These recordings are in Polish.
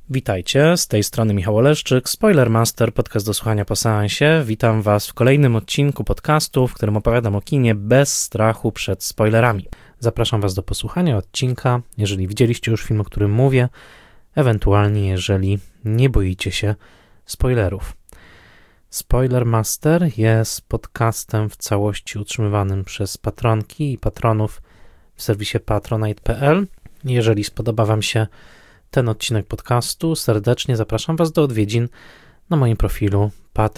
Witajcie, z tej strony Michał Oleszczyk, Spoilermaster, podcast do słuchania po seansie. Witam Was w kolejnym odcinku podcastu, w którym opowiadam o kinie bez strachu przed spoilerami. Zapraszam Was do posłuchania odcinka, jeżeli widzieliście już film, o którym mówię, ewentualnie jeżeli nie boicie się spoilerów. Spoilermaster jest podcastem w całości utrzymywanym przez patronki i patronów w serwisie patronite.pl. Jeżeli spodoba Wam się ten odcinek podcastu, serdecznie zapraszam Was do odwiedzin na moim profilu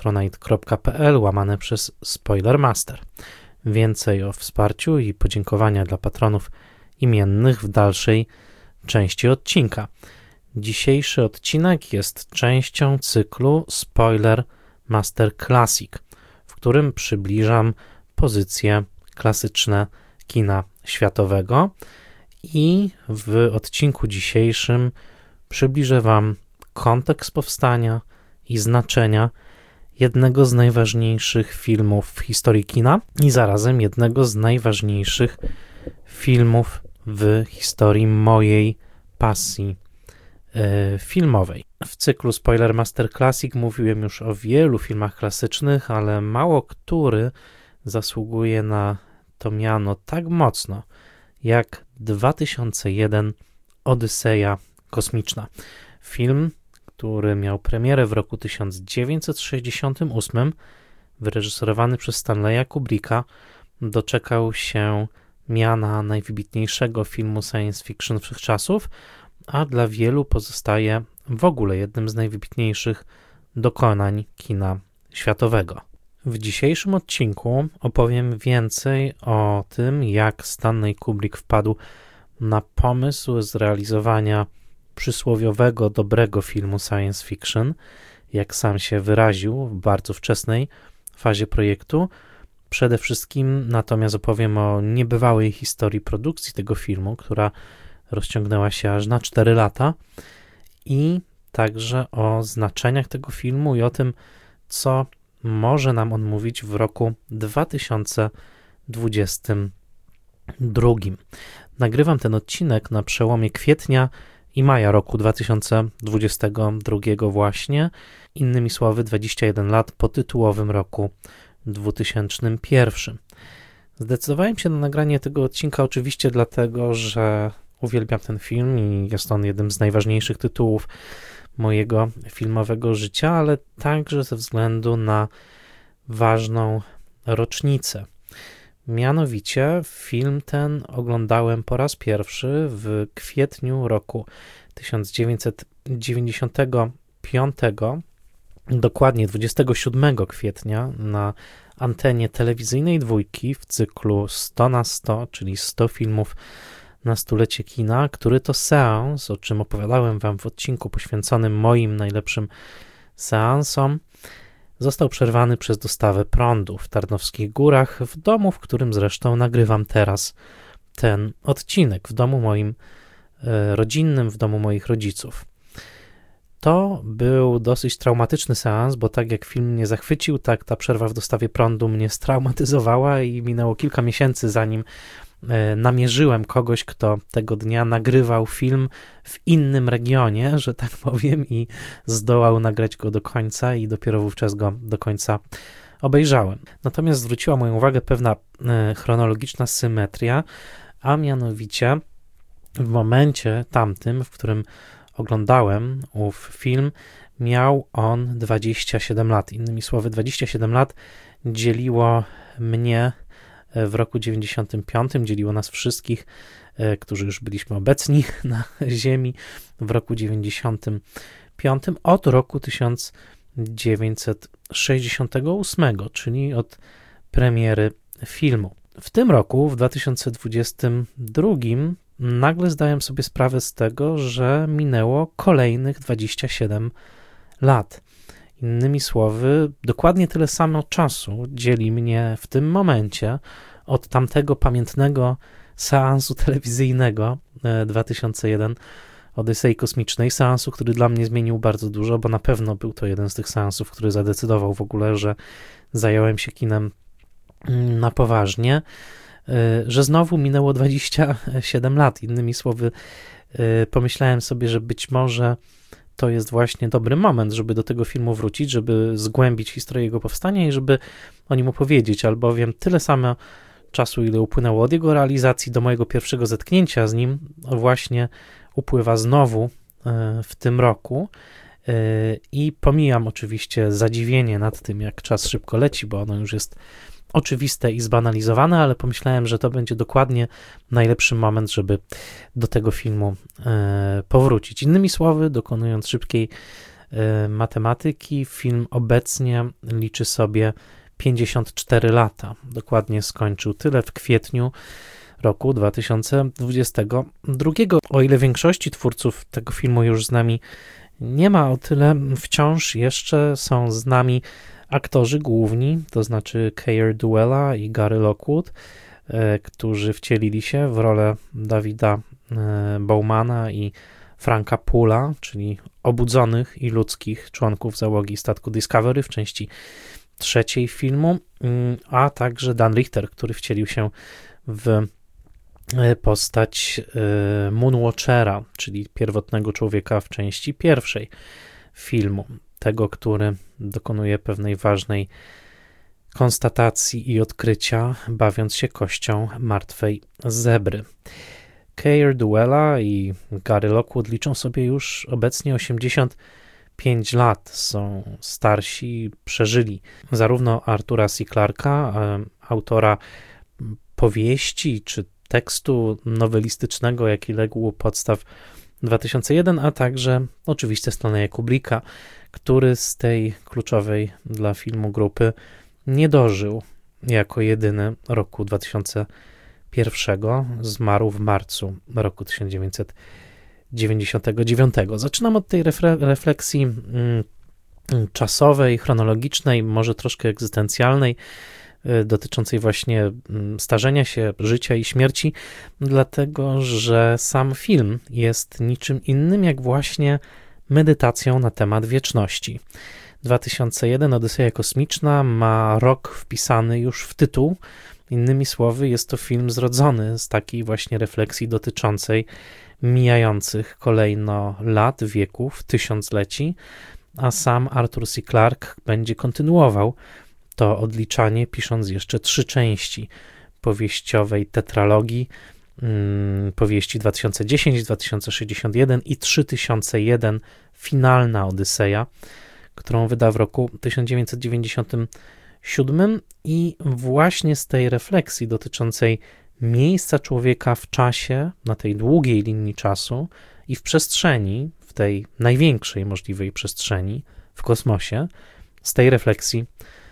patronite.pl/Spoilermaster. Więcej o wsparciu i podziękowania dla patronów imiennych w dalszej części odcinka. Dzisiejszy odcinek jest częścią cyklu Spoilermaster Classic, w którym przybliżam pozycje klasyczne kina światowego i w odcinku dzisiejszym przybliżę Wam kontekst powstania i znaczenia jednego z najważniejszych filmów w historii kina i zarazem jednego z najważniejszych filmów w historii mojej pasji filmowej. W cyklu Spoilermaster Classic mówiłem już o wielu filmach klasycznych, ale mało który zasługuje na to miano tak mocno jak 2001 Odyseja kosmiczna. Film, który miał premierę w roku 1968, wyreżyserowany przez Stanleya Kubricka, doczekał się miana najwybitniejszego filmu science fiction wszechczasów, a dla wielu pozostaje w ogóle jednym z najwybitniejszych dokonań kina światowego. W dzisiejszym odcinku opowiem więcej o tym, jak Stanley Kubrick wpadł na pomysł zrealizowania przysłowiowego, dobrego filmu science fiction, jak sam się wyraził w bardzo wczesnej fazie projektu. Przede wszystkim natomiast opowiem o niebywałej historii produkcji tego filmu, która rozciągnęła się aż na 4 lata i także o znaczeniach tego filmu i o tym, co może nam on mówić w roku 2022. Nagrywam ten odcinek na przełomie kwietnia i maja roku 2022 właśnie, innymi słowy 21 lat po tytułowym roku 2001. Zdecydowałem się na nagranie tego odcinka oczywiście dlatego, że uwielbiam ten film i jest on jednym z najważniejszych tytułów mojego filmowego życia, ale także ze względu na ważną rocznicę. Mianowicie film ten oglądałem po raz pierwszy w kwietniu roku 1995, dokładnie 27 kwietnia na antenie telewizyjnej Dwójki w cyklu 100 na 100, czyli 100 filmów na stulecie kina, który to seans, o czym opowiadałem Wam w odcinku poświęconym moim najlepszym seansom, został przerwany przez dostawę prądu w Tarnowskich Górach, w domu, w którym zresztą nagrywam teraz ten odcinek, w domu moim rodzinnym, w domu moich rodziców. To był dosyć traumatyczny seans, bo tak jak film mnie zachwycił, tak ta przerwa w dostawie prądu mnie straumatyzowała i minęło kilka miesięcy, zanim namierzyłem kogoś, kto tego dnia nagrywał film w innym regionie, że tak powiem, i zdołał nagrać go do końca i dopiero wówczas go do końca obejrzałem. Natomiast zwróciła moją uwagę pewna chronologiczna symetria, a mianowicie w momencie tamtym, w którym oglądałem ów film, miał on 27 lat. Innymi słowy, 27 lat dzieliło mnie w roku 95, dzieliło nas wszystkich, którzy już byliśmy obecni na ziemi w roku 95 od roku 1968, czyli od premiery filmu. W tym roku, w 2022, nagle zdałem sobie sprawę z tego, że minęło kolejnych 27 lat. Innymi słowy, dokładnie tyle samo czasu dzieli mnie w tym momencie od tamtego pamiętnego seansu telewizyjnego 2001 Odysei Kosmicznej, seansu, który dla mnie zmienił bardzo dużo, bo na pewno był to jeden z tych seansów, który zadecydował w ogóle, że zająłem się kinem na poważnie, że znowu minęło 27 lat. Innymi słowy, pomyślałem sobie, że być może to jest właśnie dobry moment, żeby do tego filmu wrócić, żeby zgłębić historię jego powstania i żeby o nim opowiedzieć, albowiem tyle samo czasu, ile upłynęło od jego realizacji do mojego pierwszego zetknięcia z nim, właśnie upływa znowu w tym roku. I pomijam oczywiście zadziwienie nad tym, jak czas szybko leci, bo ono już jest oczywiste i zbanalizowane, ale pomyślałem, że to będzie dokładnie najlepszy moment, żeby do tego filmu powrócić. Innymi słowy, dokonując szybkiej matematyki, film obecnie liczy sobie 54 lata. Dokładnie skończył tyle w kwietniu roku 2022. O ile większości twórców tego filmu już z nami nie ma, o tyle wciąż jeszcze są z nami aktorzy główni, to znaczy Keir Dullea i Gary Lockwood, którzy wcielili się w rolę Davida Bowmana i Franka Poola, czyli obudzonych i ludzkich członków załogi statku Discovery w części trzeciej filmu, a także Dan Richter, który wcielił się w postać Moonwatchera, czyli pierwotnego człowieka w części pierwszej filmu, tego, który dokonuje pewnej ważnej konstatacji i odkrycia, bawiąc się kością martwej zebry. Keir Dullea i Gary Lockwood liczą sobie już obecnie 85 lat, są starsi, przeżyli zarówno Artura C. Clarke'a, autora powieści czy tekstu nowelistycznego, jaki legł u podstaw 2001, a także oczywiście Stanleya Kubricka, który z tej kluczowej dla filmu grupy nie dożył jako jedyny roku 2001, zmarł w marcu roku 1999. Zaczynam od tej refleksji czasowej, chronologicznej, może troszkę egzystencjalnej, dotyczącej właśnie starzenia się, życia i śmierci, dlatego że sam film jest niczym innym jak właśnie medytacją na temat wieczności. 2001 Odyseja kosmiczna ma rok wpisany już w tytuł. Innymi słowy, jest to film zrodzony z takiej właśnie refleksji dotyczącej mijających kolejno lat, wieków, tysiącleci, a sam Arthur C. Clarke będzie kontynuował to odliczanie, pisząc jeszcze 3 części powieściowej tetralogii, powieści 2010, 2061 i 3001, finalna Odyseja, którą wyda w roku 1997 i właśnie z tej refleksji dotyczącej miejsca człowieka w czasie, na tej długiej linii czasu i w przestrzeni, w tej największej możliwej przestrzeni, w kosmosie, z tej refleksji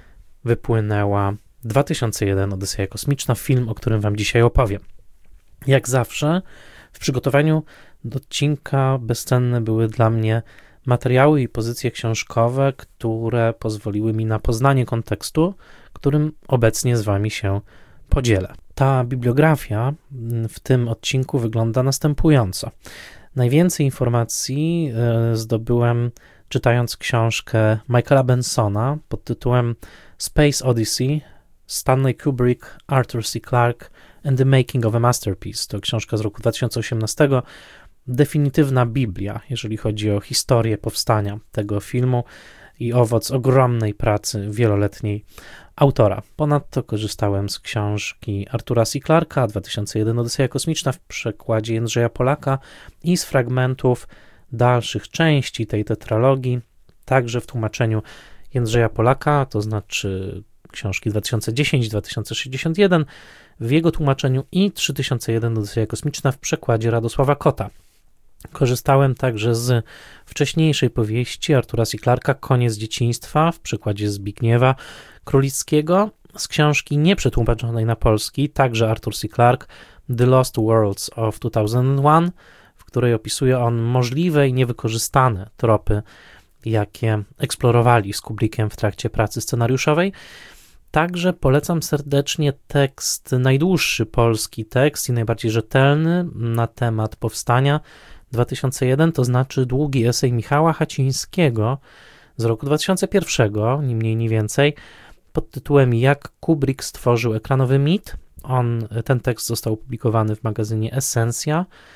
wypłynęła 2001 Odyseja kosmiczna, film, o którym wam dzisiaj opowiem. Jak zawsze w przygotowaniu do odcinka bezcenne były dla mnie materiały i pozycje książkowe, które pozwoliły mi na poznanie kontekstu, którym obecnie z wami się podzielę. Ta bibliografia w tym odcinku wygląda następująco. Najwięcej informacji zdobyłem czytając książkę Michaela Bensona pod tytułem Space Odyssey, Stanley Kubrick, Arthur C. Clarke and the Making of a Masterpiece. To książka z roku 2018, definitywna Biblia, jeżeli chodzi o historię powstania tego filmu i owoc ogromnej pracy wieloletniej autora. Ponadto korzystałem z książki Artura C. Clarke'a 2001 Odyseja kosmiczna w przekładzie Jędrzeja Polaka i z fragmentów dalszych części tej tetralogii, także w tłumaczeniu Jędrzeja Polaka, to znaczy książki 2010, 2061 w jego tłumaczeniu i 3001 Odyseja kosmiczna w przekładzie Radosława Kota. Korzystałem także z wcześniejszej powieści Artura C. Clarke'a Koniec dzieciństwa w przekładzie Zbigniewa Królickiego, z książki nieprzetłumaczonej na polski, także Arthur C. Clarke The Lost Worlds of 2001, w której opisuje on możliwe i niewykorzystane tropy, jakie eksplorowali z Kubrickiem w trakcie pracy scenariuszowej. Także polecam serdecznie tekst, najdłuższy polski tekst i najbardziej rzetelny na temat powstania 2001, to znaczy długi esej Michała Hacińskiego z roku 2001, ni mniej, ni więcej, pod tytułem Jak Kubrick stworzył ekranowy mit. Ten tekst został opublikowany w magazynie Essencja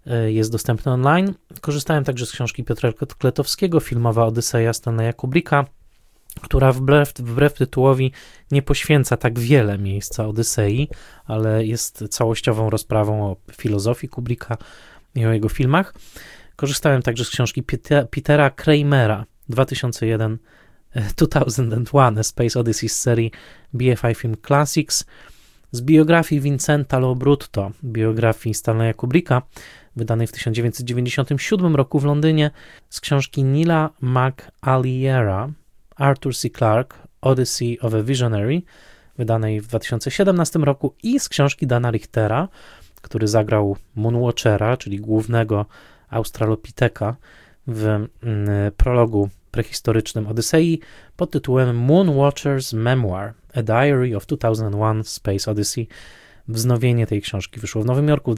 jest dostępny online. Korzystałem także z książki Piotra Kletowskiego, filmowa Odyseja Stanleya Kubricka, która wbrew tytułowi nie poświęca tak wiele miejsca Odysei, ale jest całościową rozprawą o filozofii Kubricka i o jego filmach. Korzystałem także z książki Petera Kramera 2001 A Space Odyssey z serii BFI Film Classics, z biografii Vincenta Lobrutto, biografii Stanleya Kubricka, wydanej w 1997 roku w Londynie, z książki Nila McAliera Arthur C. Clarke Odyssey of a Visionary, wydanej w 2017 roku, i z książki Dana Richtera, który zagrał Moonwatchera, czyli głównego Australopiteka w prologu prehistorycznym Odysei pod tytułem Moonwatcher's Memoir, A Diary of 2001 Space Odyssey. Wznowienie tej książki wyszło w Nowym Jorku w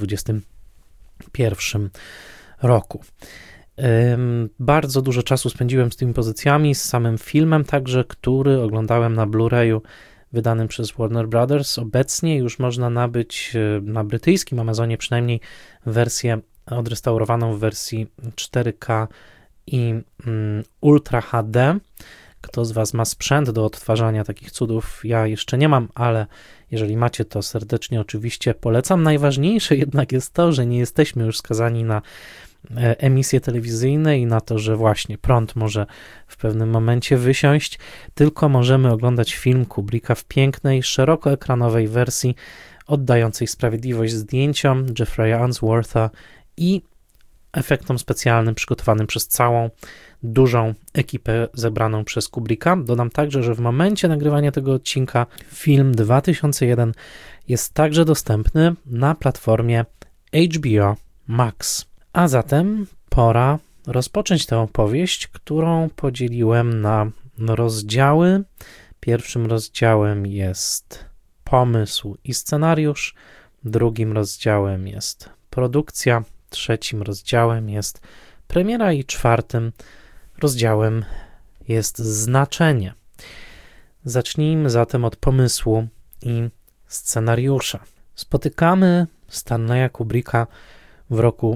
2021 roku. Bardzo dużo czasu spędziłem z tymi pozycjami, z samym filmem także, który oglądałem na Blu-rayu wydanym przez Warner Brothers. Obecnie już można nabyć na brytyjskim Amazonie przynajmniej wersję odrestaurowaną w wersji 4K i Ultra HD. Kto z Was ma sprzęt do odtwarzania takich cudów? Ja jeszcze nie mam, ale jeżeli macie, to serdecznie oczywiście polecam. Najważniejsze jednak jest to, że nie jesteśmy już skazani na emisje telewizyjne i na to, że właśnie prąd może w pewnym momencie wysiąść, tylko możemy oglądać film Kubricka w pięknej, szerokoekranowej wersji oddającej sprawiedliwość zdjęciom Jeffrey'a Unswortha i efektom specjalnym przygotowanym przez całą dużą ekipę zebraną przez Kubricka. Dodam także, że w momencie nagrywania tego odcinka film 2001 jest także dostępny na platformie HBO Max. A zatem pora rozpocząć tę opowieść, którą podzieliłem na rozdziały. Pierwszym rozdziałem jest pomysł i scenariusz, drugim rozdziałem jest produkcja, trzecim rozdziałem jest premiera i czwartym rozdziałem jest znaczenie. Zacznijmy zatem od pomysłu i scenariusza. Spotykamy Stanleya Kubricka w roku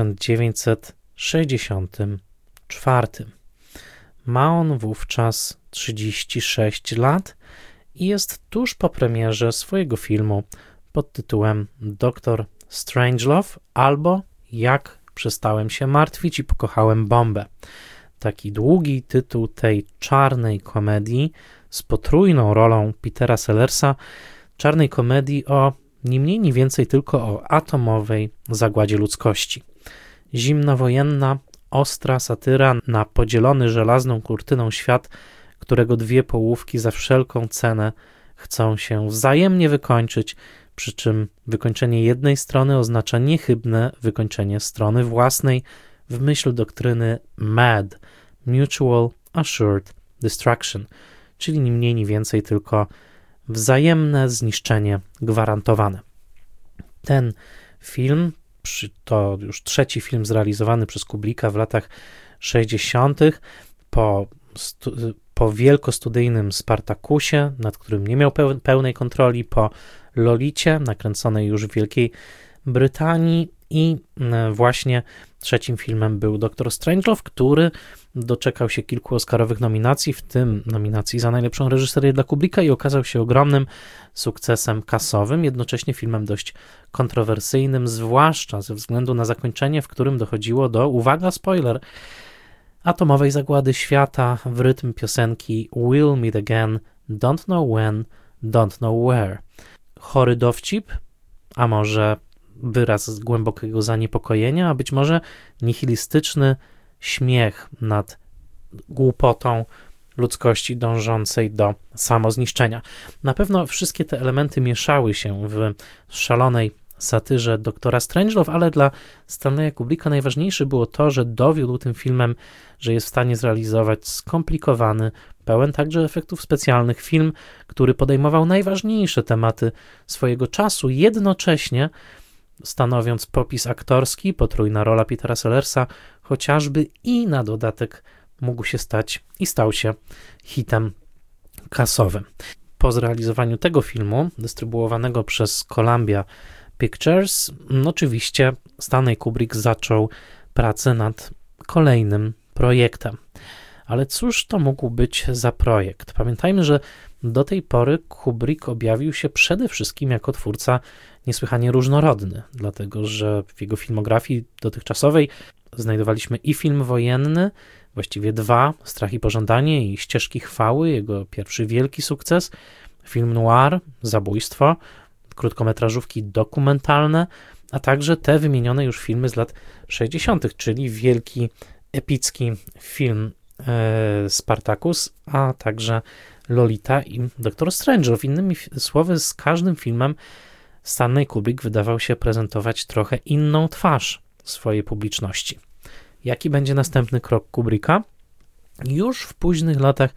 1964. Ma on wówczas 36 lat i jest tuż po premierze swojego filmu pod tytułem Dr. Strangelove albo Jak przestałem się martwić i pokochałem bombę. Taki długi tytuł tej czarnej komedii z potrójną rolą Petera Sellersa, czarnej komedii o ni mniej, ni więcej tylko o atomowej zagładzie ludzkości. Zimnowojenna, ostra satyra na podzielony żelazną kurtyną świat, którego dwie połówki za wszelką cenę chcą się wzajemnie wykończyć, przy czym wykończenie jednej strony oznacza niechybne wykończenie strony własnej w myśl doktryny MAD, Mutual Assured Destruction, czyli ni mniej, ni więcej tylko wzajemne zniszczenie gwarantowane. Ten film, to już trzeci film zrealizowany przez Kubricka w latach 60. po wielkostudyjnym Spartakusie, nad którym nie miał pełnej kontroli, po Lolicie, nakręconej już w Wielkiej Brytanii, i właśnie trzecim filmem był Dr. Strangelove, który doczekał się kilku oscarowych nominacji, w tym nominacji za najlepszą reżyserię dla Kubricka, i okazał się ogromnym sukcesem kasowym, jednocześnie filmem dość kontrowersyjnym, zwłaszcza ze względu na zakończenie, w którym dochodziło do, uwaga, spoiler, atomowej zagłady świata w rytm piosenki We'll Meet Again, Don't Know When, Don't Know Where. Chory dowcip, a może wyraz głębokiego zaniepokojenia, a być może nihilistyczny śmiech nad głupotą ludzkości dążącej do samozniszczenia. Na pewno wszystkie te elementy mieszały się w szalonej satyrze doktora Strangelove, ale dla Stanleya Kubricka najważniejsze było to, że dowiódł tym filmem, że jest w stanie zrealizować skomplikowany, pełen także efektów specjalnych film, który podejmował najważniejsze tematy swojego czasu, jednocześnie stanowiąc popis aktorski, potrójna rola Petera Sellersa chociażby, i na dodatek mógł się stać i stał się hitem kasowym. Po zrealizowaniu tego filmu, dystrybuowanego przez Columbia Pictures. Oczywiście Stanley Kubrick zaczął pracę nad kolejnym projektem. Ale cóż to mógł być za projekt? Pamiętajmy, że do tej pory Kubrick objawił się przede wszystkim jako twórca niesłychanie różnorodny, dlatego że w jego filmografii dotychczasowej znajdowaliśmy i film wojenny, właściwie dwa, Strach i pożądanie i Ścieżki chwały, jego pierwszy wielki sukces, film noir, Zabójstwo, krótkometrażówki dokumentalne, a także te wymienione już filmy z lat 60., czyli wielki, epicki film Spartacus, a także Lolita i Doktor Strangelove. Innymi słowy, z każdym filmem Stanley Kubrick wydawał się prezentować trochę inną twarz swojej publiczności. Jaki będzie następny krok Kubricka? Już w późnych latach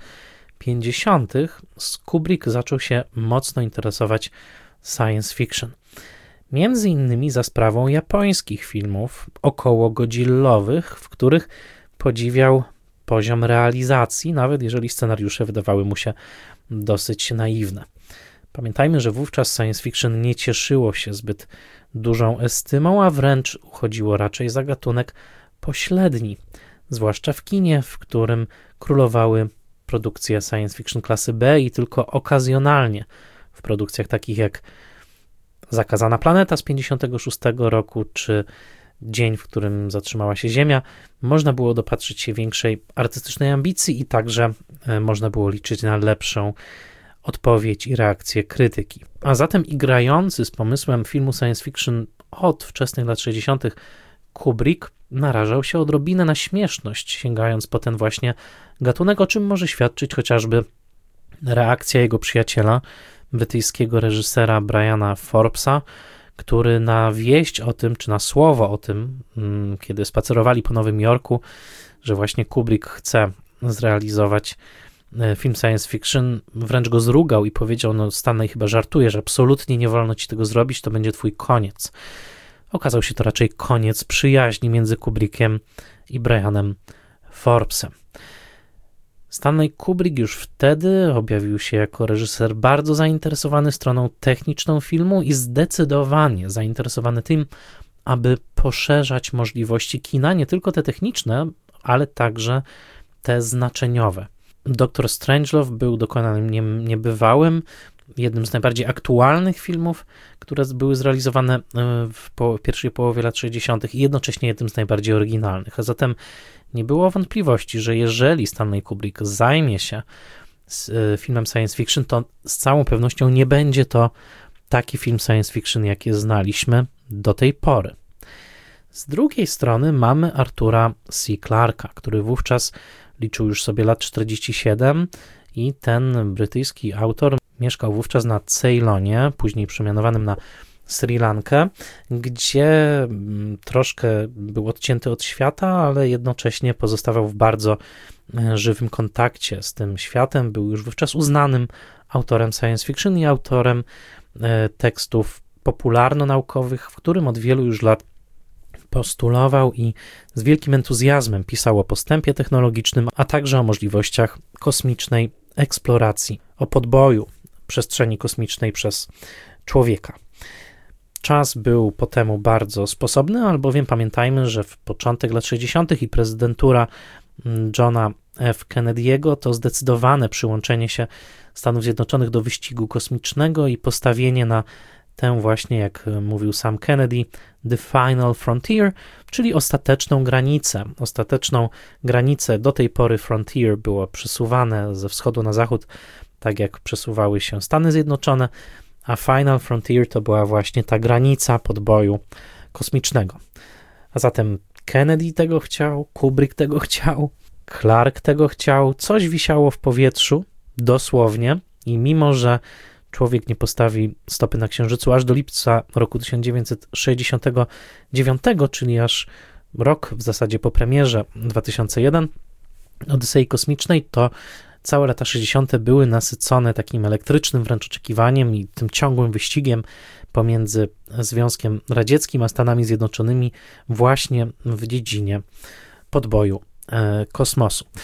50. Kubrick zaczął się mocno interesować science fiction. Między innymi za sprawą japońskich filmów okołogodzillowych, w których podziwiał poziom realizacji, nawet jeżeli scenariusze wydawały mu się dosyć naiwne. Pamiętajmy, że wówczas science fiction nie cieszyło się zbyt dużą estymą, a wręcz uchodziło raczej za gatunek pośredni, zwłaszcza w kinie, w którym królowały produkcje science fiction klasy B i tylko okazjonalnie w produkcjach takich jak Zakazana planeta z 56 roku, czy Dzień, w którym zatrzymała się Ziemia, można było dopatrzyć się większej artystycznej ambicji i także można było liczyć na lepszą odpowiedź i reakcję krytyki. A zatem i grający z pomysłem filmu science fiction od wczesnych lat 60. Kubrick narażał się odrobinę na śmieszność, sięgając po ten właśnie gatunek, o czym może świadczyć chociażby reakcja jego przyjaciela, brytyjskiego reżysera Briana Forbesa, który na wieść o tym, czy na słowo o tym, kiedy spacerowali po Nowym Jorku, że właśnie Kubrick chce zrealizować film science fiction, wręcz go zrugał i powiedział: no Stanley, chyba żartujesz, absolutnie nie wolno ci tego zrobić, to będzie twój koniec. Okazał się to raczej koniec przyjaźni między Kubrickiem i Brianem Forbesem. Stanley Kubrick już wtedy objawił się jako reżyser bardzo zainteresowany stroną techniczną filmu i zdecydowanie zainteresowany tym, aby poszerzać możliwości kina, nie tylko te techniczne, ale także te znaczeniowe. Doktor Strangelove był dokonaniem niebywałym, jednym z najbardziej aktualnych filmów, które były zrealizowane w pierwszej połowie lat 60. i jednocześnie jednym z najbardziej oryginalnych. A zatem nie było wątpliwości, że jeżeli Stanley Kubrick zajmie się filmem science fiction, to z całą pewnością nie będzie to taki film science fiction, jaki znaliśmy do tej pory. Z drugiej strony mamy Artura C. Clarke'a, który wówczas liczył już sobie lat 47 i ten brytyjski autor mieszkał wówczas na Ceylonie, później przemianowanym na Sri Lankę, gdzie troszkę był odcięty od świata, ale jednocześnie pozostawał w bardzo żywym kontakcie z tym światem. Był już wówczas uznanym autorem science fiction i autorem tekstów popularno-naukowych, w którym od wielu już lat postulował i z wielkim entuzjazmem pisał o postępie technologicznym, a także o możliwościach kosmicznej eksploracji, o podboju przestrzeni kosmicznej przez człowieka. Czas był po temu bardzo sposobny, albowiem pamiętajmy, że w początek lat 60. i prezydentura Johna F. Kennedy'ego to zdecydowane przyłączenie się Stanów Zjednoczonych do wyścigu kosmicznego i postawienie na tę właśnie, jak mówił sam Kennedy, the final frontier, czyli ostateczną granicę. Do tej pory frontier było przesuwane ze wschodu na zachód, tak jak przesuwały się Stany Zjednoczone, a final frontier to była właśnie ta granica podboju kosmicznego. A zatem Kennedy tego chciał, Kubrick tego chciał, Clarke tego chciał, coś wisiało w powietrzu, dosłownie, i mimo że człowiek nie postawi stopy na Księżycu aż do lipca roku 1969, czyli aż rok w zasadzie po premierze 2001 Odysei Kosmicznej, to całe lata 60. były nasycone takim elektrycznym wręcz oczekiwaniem i tym ciągłym wyścigiem pomiędzy Związkiem Radzieckim a Stanami Zjednoczonymi właśnie w dziedzinie podboju kosmosu.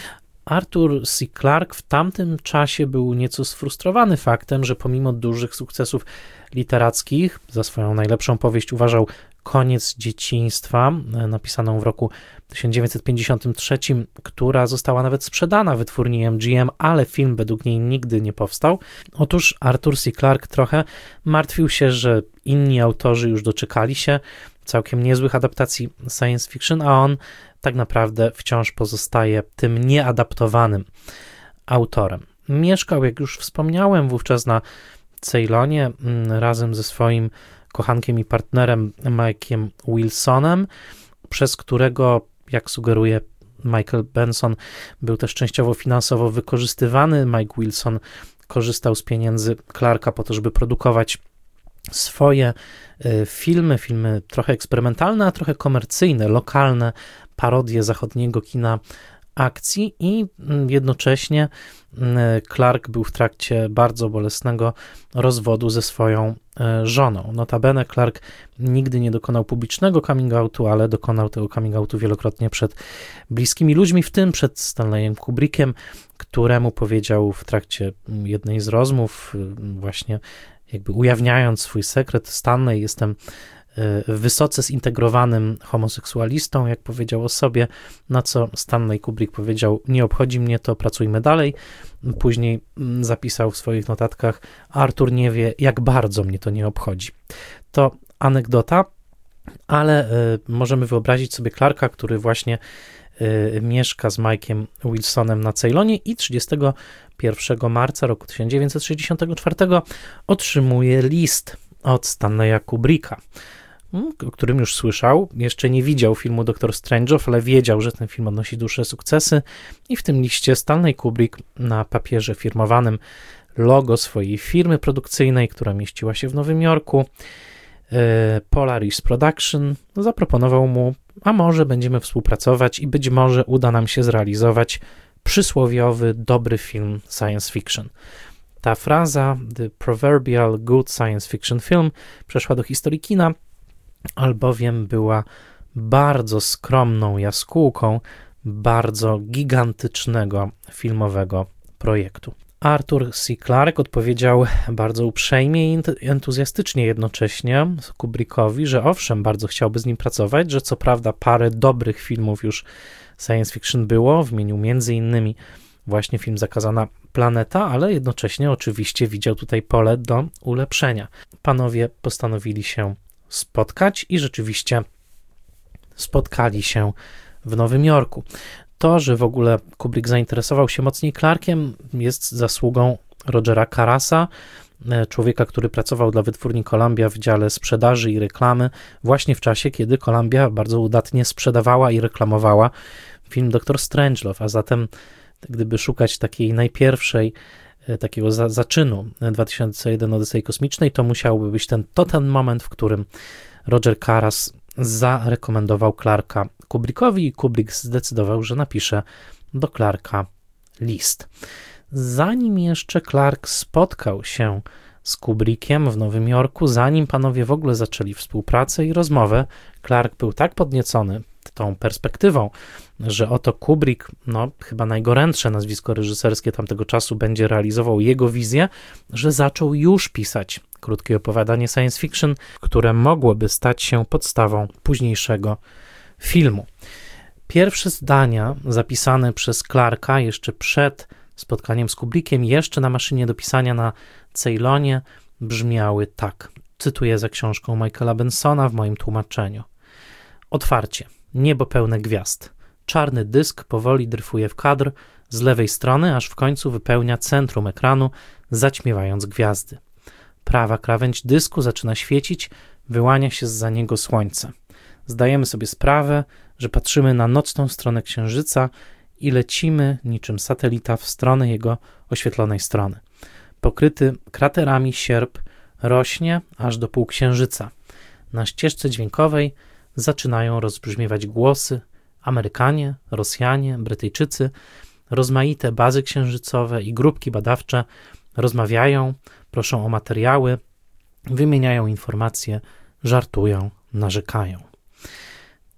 Arthur C. Clarke w tamtym czasie był nieco sfrustrowany faktem, że pomimo dużych sukcesów literackich, za swoją najlepszą powieść uważał Koniec dzieciństwa, napisaną w roku 1953, która została nawet sprzedana wytwórni MGM, ale film według niej nigdy nie powstał. Otóż Arthur C. Clarke trochę martwił się, że inni autorzy już doczekali się całkiem niezłych adaptacji science fiction, a on tak naprawdę wciąż pozostaje tym nieadaptowanym autorem. Mieszkał, jak już wspomniałem, wówczas na Ceylonie razem ze swoim kochankiem i partnerem Mike'iem Wilsonem, przez którego, jak sugeruje Michael Benson, był też częściowo finansowo wykorzystywany. Mike Wilson korzystał z pieniędzy Clarke'a po to, żeby produkować swoje filmy trochę eksperymentalne, a trochę komercyjne, lokalne parodie zachodniego kina akcji i jednocześnie Clarke był w trakcie bardzo bolesnego rozwodu ze swoją żoną. Notabene Clarke nigdy nie dokonał publicznego coming outu, ale dokonał tego coming outu wielokrotnie przed bliskimi ludźmi, w tym przed Stanleyem Kubrickiem, któremu powiedział w trakcie jednej z rozmów, właśnie jakby ujawniając swój sekret: Stanley, jestem wysoce zintegrowanym homoseksualistą, jak powiedział o sobie, na co Stanley Kubrick powiedział: nie obchodzi mnie to, pracujmy dalej. Później zapisał w swoich notatkach: Arthur nie wie, jak bardzo mnie to nie obchodzi. To anegdota, ale możemy wyobrazić sobie Clarke'a, który właśnie mieszka z Mike'iem Wilsonem na Ceylonie i 31 marca roku 1964 otrzymuje list od Stanleya Kubricka, o którym już słyszał. Jeszcze nie widział filmu Doktor Strange'ów, ale wiedział, że ten film odnosi duże sukcesy i w tym liście Stanley Kubrick na papierze firmowanym logo swojej firmy produkcyjnej, która mieściła się w Nowym Jorku, Polaris Production, zaproponował mu: a może będziemy współpracować i być może uda nam się zrealizować przysłowiowy, dobry film science fiction. Ta fraza, the proverbial good science fiction film, przeszła do historii kina, albowiem była bardzo skromną jaskółką bardzo gigantycznego filmowego projektu. Arthur C. Clarke odpowiedział bardzo uprzejmie i entuzjastycznie jednocześnie Kubrickowi, że owszem, bardzo chciałby z nim pracować, że co prawda parę dobrych filmów już science fiction było, wymienił między innymi właśnie film Zakazana Planeta, ale jednocześnie oczywiście widział tutaj pole do ulepszenia. Panowie postanowili się spotkać i rzeczywiście spotkali się w Nowym Jorku. To, że w ogóle Kubrick zainteresował się mocniej Clarke'iem, jest zasługą Rogera Carasa, człowieka, który pracował dla wytwórni Columbia w dziale sprzedaży i reklamy, właśnie w czasie, kiedy Columbia bardzo udatnie sprzedawała i reklamowała film Doktor Strangelove, a zatem gdyby szukać takiej najpierwszej, takiego zaczynu 2001 Odysei Kosmicznej, to musiałby być ten moment, w którym Roger Caras zarekomendował Clarke'a Kubrickowi i Kubrick zdecydował, że napisze do Clarke'a list. Zanim jeszcze Clarke spotkał się z Kubrickiem w Nowym Jorku, zanim panowie w ogóle zaczęli współpracę i rozmowę, Clarke był tak podniecony tą perspektywą, że oto Kubrick, chyba najgorętsze nazwisko reżyserskie tamtego czasu, będzie realizował jego wizję, że zaczął już pisać krótkie opowiadanie science fiction, które mogłoby stać się podstawą późniejszego filmu. Pierwsze zdania zapisane przez Clarke'a jeszcze przed spotkaniem z Kubrickiem, jeszcze na maszynie do pisania na Ceylonie, brzmiały tak. Cytuję za książką Michaela Bensona w moim tłumaczeniu. Otwarcie. Niebo pełne gwiazd. Czarny dysk powoli dryfuje w kadr z lewej strony, aż w końcu wypełnia centrum ekranu, zaćmiewając gwiazdy. Prawa krawędź dysku zaczyna świecić, wyłania się zza niego słońce. Zdajemy sobie sprawę, że patrzymy na nocną stronę Księżyca i lecimy niczym satelita w stronę jego oświetlonej strony. Pokryty kraterami sierp rośnie aż do półksiężyca. Na ścieżce dźwiękowej zaczynają rozbrzmiewać głosy. Amerykanie, Rosjanie, Brytyjczycy, rozmaite bazy księżycowe i grupki badawcze rozmawiają, proszą o materiały, wymieniają informacje, żartują, narzekają.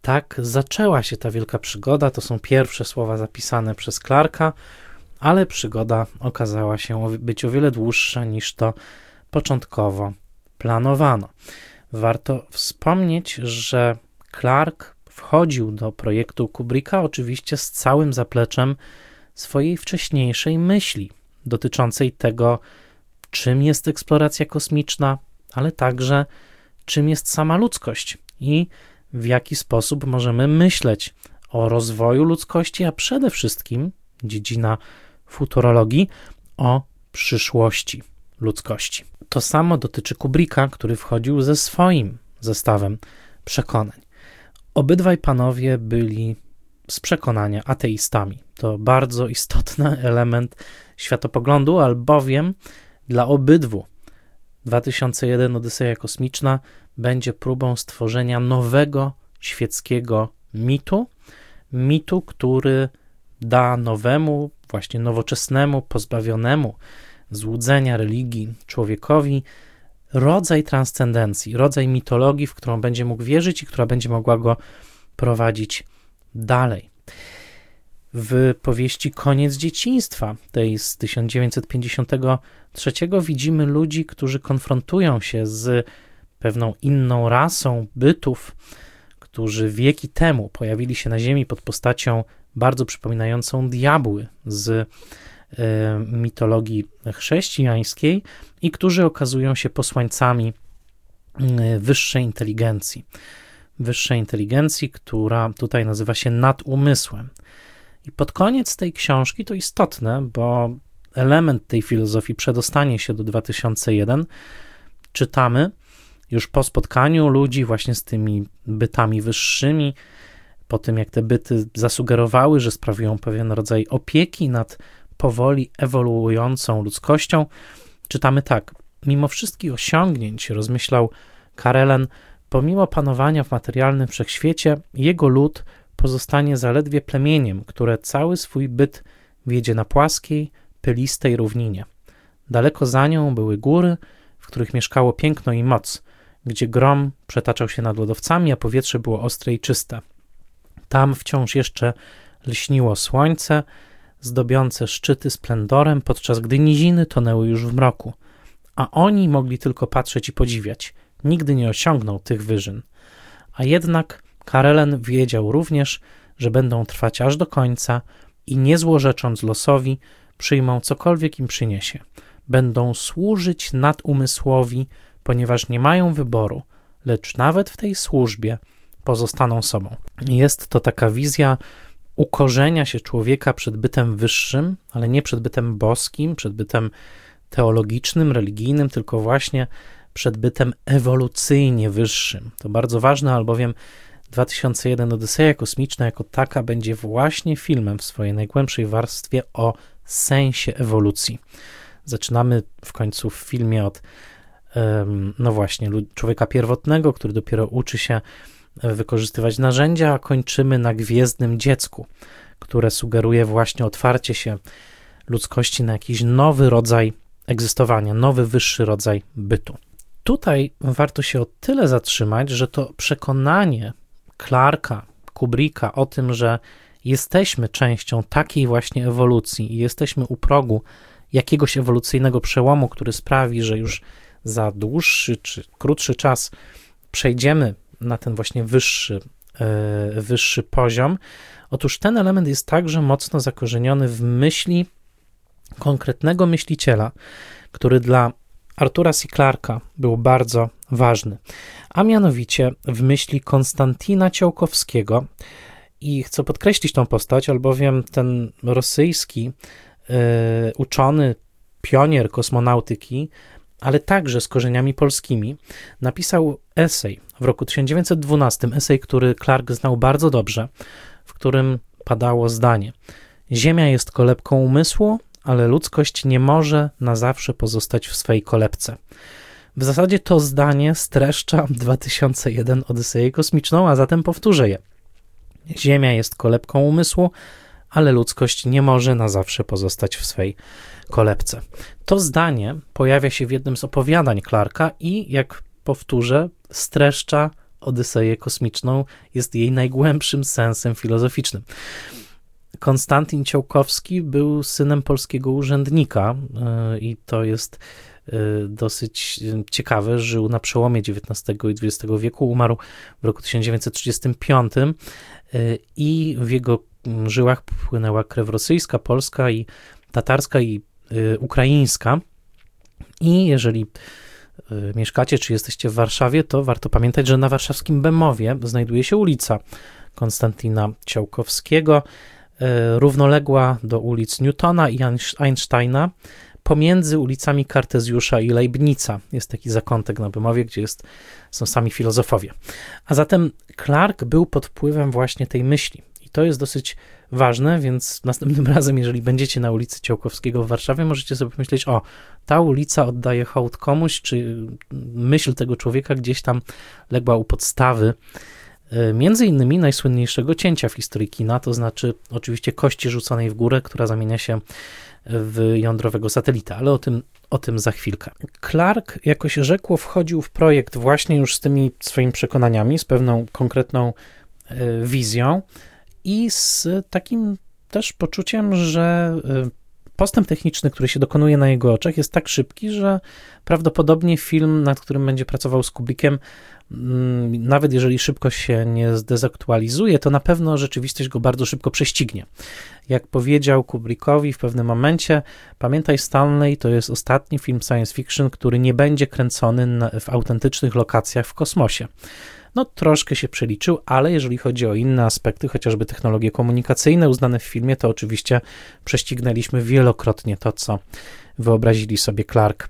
Tak zaczęła się ta wielka przygoda, to są pierwsze słowa zapisane przez Clarka, ale przygoda okazała się być o wiele dłuższa niż to początkowo planowano. Warto wspomnieć, że Clark wchodził do projektu Kubricka oczywiście z całym zapleczem swojej wcześniejszej myśli dotyczącej tego, czym jest eksploracja kosmiczna, ale także czym jest sama ludzkość i w jaki sposób możemy myśleć o rozwoju ludzkości, a przede wszystkim dziedzina futurologii o przyszłości ludzkości. To samo dotyczy Kubricka, który wchodził ze swoim zestawem przekonań. Obydwaj panowie byli z przekonania ateistami. To bardzo istotny element światopoglądu, albowiem dla obydwu 2001 Odyseja Kosmiczna będzie próbą stworzenia nowego świeckiego mitu, który da nowemu, właśnie nowoczesnemu, pozbawionemu złudzenia religii człowiekowi rodzaj transcendencji, rodzaj mitologii, w którą będzie mógł wierzyć i która będzie mogła go prowadzić dalej. W powieści Koniec dzieciństwa, tej z 1953, widzimy ludzi, którzy konfrontują się z pewną inną rasą bytów, którzy wieki temu pojawili się na Ziemi pod postacią bardzo przypominającą diabły z mitologii chrześcijańskiej i którzy okazują się posłańcami wyższej inteligencji, która tutaj nazywa się nadumysłem. I pod koniec tej książki to istotne, bo element tej filozofii przedostanie się do 2001, czytamy już po spotkaniu ludzi właśnie z tymi bytami wyższymi, po tym jak te byty zasugerowały, że sprawują pewien rodzaj opieki nad powoli ewoluującą ludzkością, czytamy tak: mimo wszystkich osiągnięć, rozmyślał Karelen, pomimo panowania w materialnym wszechświecie, jego lud pozostanie zaledwie plemieniem, które cały swój byt wiedzie na płaskiej, pylistej równinie. Daleko za nią były góry, w których mieszkało piękno i moc, gdzie grom przetaczał się nad lodowcami, a powietrze było ostre i czyste. Tam wciąż jeszcze lśniło słońce, zdobiące szczyty splendorem, podczas gdy niziny tonęły już w mroku, a oni mogli tylko patrzeć i podziwiać. Nigdy nie osiągną tych wyżyn. A jednak Karelen wiedział również, że będą trwać aż do końca i nie złorzecząc losowi, przyjmą cokolwiek im przyniesie. Będą służyć nadumysłowi, ponieważ nie mają wyboru, lecz nawet w tej służbie pozostaną sobą. Jest to taka wizja ukorzenia się człowieka przed bytem wyższym, ale nie przed bytem boskim, przed bytem teologicznym, religijnym, tylko właśnie przed bytem ewolucyjnie wyższym. To bardzo ważne, albowiem 2001 Odyseja Kosmiczna jako taka będzie właśnie filmem w swojej najgłębszej warstwie o sensie ewolucji. Zaczynamy w końcu w filmie od no właśnie, człowieka pierwotnego, który dopiero uczy się wykorzystywać narzędzia, a kończymy na gwiezdnym dziecku, które sugeruje właśnie otwarcie się ludzkości na jakiś nowy rodzaj egzystowania, nowy, wyższy rodzaj bytu. Tutaj warto się o tyle zatrzymać, że to przekonanie Clarka, Kubricka o tym, że jesteśmy częścią takiej właśnie ewolucji i jesteśmy u progu jakiegoś ewolucyjnego przełomu, który sprawi, że już za dłuższy czy krótszy czas przejdziemy na ten właśnie wyższy poziom. Otóż ten element jest także mocno zakorzeniony w myśli konkretnego myśliciela, który dla Artura C. Clarka był bardzo ważny, a mianowicie w myśli Konstantina Ciałkowskiego. I chcę podkreślić tą postać, albowiem ten rosyjski uczony, pionier kosmonautyki, ale także z korzeniami polskimi, napisał esej w roku 1912, esej, który Clark znał bardzo dobrze, w którym padało zdanie: Ziemia jest kolebką umysłu, ale ludzkość nie może na zawsze pozostać w swej kolebce. W zasadzie to zdanie streszcza 2001 Odyseję Kosmiczną, a zatem powtórzę je. Ziemia jest kolebką umysłu, ale ludzkość nie może na zawsze pozostać w swej kolebce. To zdanie pojawia się w jednym z opowiadań Clarka i, jak powtórzę, streszcza Odyseję kosmiczną jest jej najgłębszym sensem filozoficznym. Konstantyn Ciałkowski był synem polskiego urzędnika i to jest dosyć ciekawe. Żył na przełomie XIX i XX wieku, umarł w roku 1935 i w jego żyłach płynęła krew rosyjska, polska i tatarska i ukraińska. I jeżeli mieszkacie, czy jesteście w Warszawie, to warto pamiętać, że na warszawskim Bemowie znajduje się ulica Konstantina Ciałkowskiego, równoległa do ulic Newtona i Einsteina, pomiędzy ulicami Kartezjusza i Leibnica. Jest taki zakątek na Bemowie, gdzie są sami filozofowie. A zatem Clarke był pod wpływem właśnie tej myśli. I to jest dosyć ważne, więc następnym razem, jeżeli będziecie na ulicy Ciałkowskiego w Warszawie, możecie sobie pomyśleć, ta ulica oddaje hołd komuś, czy myśl tego człowieka gdzieś tam legła u podstawy między innymi najsłynniejszego cięcia w historii kina, to znaczy oczywiście kości rzuconej w górę, która zamienia się w jądrowego satelita, ale o tym za chwilkę. Clarke, jako się rzekło, wchodził w projekt właśnie już z tymi swoimi przekonaniami, z pewną konkretną wizją i z takim też poczuciem, że postęp techniczny, który się dokonuje na jego oczach, jest tak szybki, że prawdopodobnie film, nad którym będzie pracował z Kubrickiem, nawet jeżeli szybko się nie zdezaktualizuje, to na pewno rzeczywistość go bardzo szybko prześcignie. Jak powiedział Kubrickowi w pewnym momencie, pamiętaj Stanley, to jest ostatni film science fiction, który nie będzie kręcony w autentycznych lokacjach w kosmosie. No troszkę się przeliczył, ale jeżeli chodzi o inne aspekty, chociażby technologie komunikacyjne uznane w filmie, to oczywiście prześcignęliśmy wielokrotnie to, co wyobrazili sobie Clarke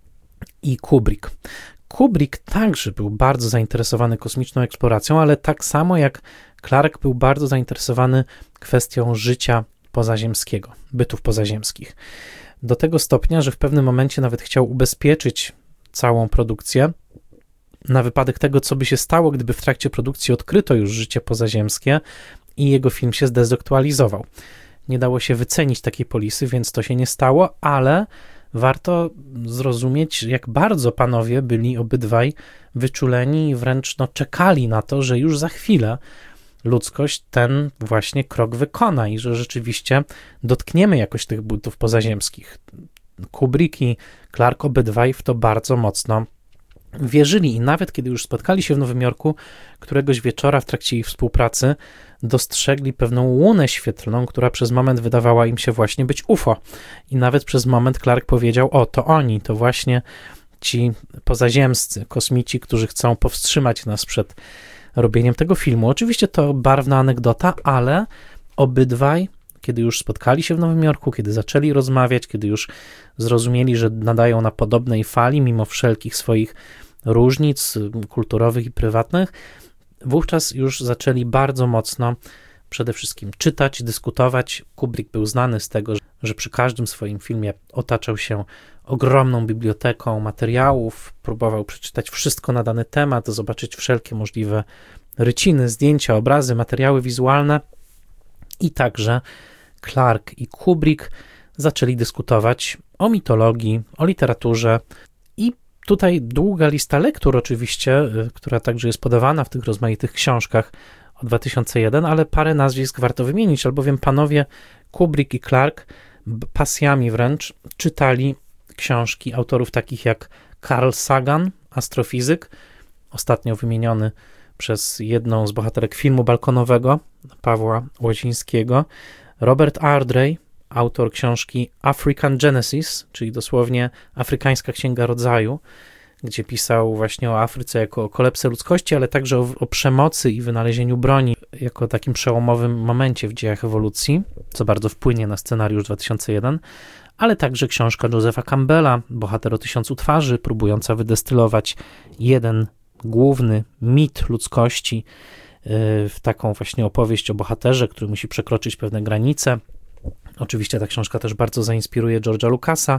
i Kubrick. Kubrick także był bardzo zainteresowany kosmiczną eksploracją, ale tak samo jak Clarke był bardzo zainteresowany kwestią życia pozaziemskiego, bytów pozaziemskich. Do tego stopnia, że w pewnym momencie nawet chciał ubezpieczyć całą produkcję na wypadek tego, co by się stało, gdyby w trakcie produkcji odkryto już życie pozaziemskie i jego film się zdezaktualizował. Nie dało się wycenić takiej polisy, więc to się nie stało, ale warto zrozumieć, jak bardzo panowie byli obydwaj wyczuleni i wręcz czekali na to, że już za chwilę ludzkość ten właśnie krok wykona i że rzeczywiście dotkniemy jakoś tych bytów pozaziemskich. Kubrick i Clarke obydwaj w to bardzo mocno wierzyli i nawet kiedy już spotkali się w Nowym Jorku, któregoś wieczora w trakcie ich współpracy dostrzegli pewną łunę świetlną, która przez moment wydawała im się właśnie być UFO. I nawet przez moment Clarke powiedział, to oni, to właśnie ci pozaziemscy kosmici, którzy chcą powstrzymać nas przed robieniem tego filmu. Oczywiście to barwna anegdota, ale obydwaj, kiedy już spotkali się w Nowym Jorku, kiedy zaczęli rozmawiać, kiedy już zrozumieli, że nadają na podobnej fali, mimo wszelkich swoich różnic kulturowych i prywatnych, wówczas już zaczęli bardzo mocno przede wszystkim czytać, dyskutować. Kubrick był znany z tego, że przy każdym swoim filmie otaczał się ogromną biblioteką materiałów, próbował przeczytać wszystko na dany temat, zobaczyć wszelkie możliwe ryciny, zdjęcia, obrazy, materiały wizualne i także Clarke i Kubrick zaczęli dyskutować o mitologii, o literaturze i tutaj długa lista lektur oczywiście, która także jest podawana w tych rozmaitych książkach o 2001, ale parę nazwisk warto wymienić, albowiem panowie Kubrick i Clarke pasjami wręcz czytali książki autorów takich jak Carl Sagan, astrofizyk, ostatnio wymieniony przez jedną z bohaterek filmu balkonowego Pawła Łozińskiego, Robert Ardrey, autor książki African Genesis, czyli dosłownie Afrykańska Księga Rodzaju, gdzie pisał właśnie o Afryce jako o kolebce ludzkości, ale także o przemocy i wynalezieniu broni jako takim przełomowym momencie w dziejach ewolucji, co bardzo wpłynie na scenariusz 2001, ale także książka Josepha Campbella, Bohater o 1000 twarzy, próbująca wydestylować jeden główny mit ludzkości w taką właśnie opowieść o bohaterze, który musi przekroczyć pewne granice. Oczywiście ta książka też bardzo zainspiruje George'a Lucasa.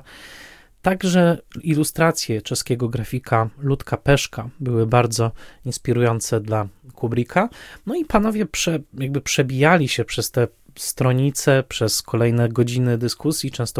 Także ilustracje czeskiego grafika Ludka Peszka były bardzo inspirujące dla Kubricka. No i panowie przebijali się przez te stronice, przez kolejne godziny dyskusji, często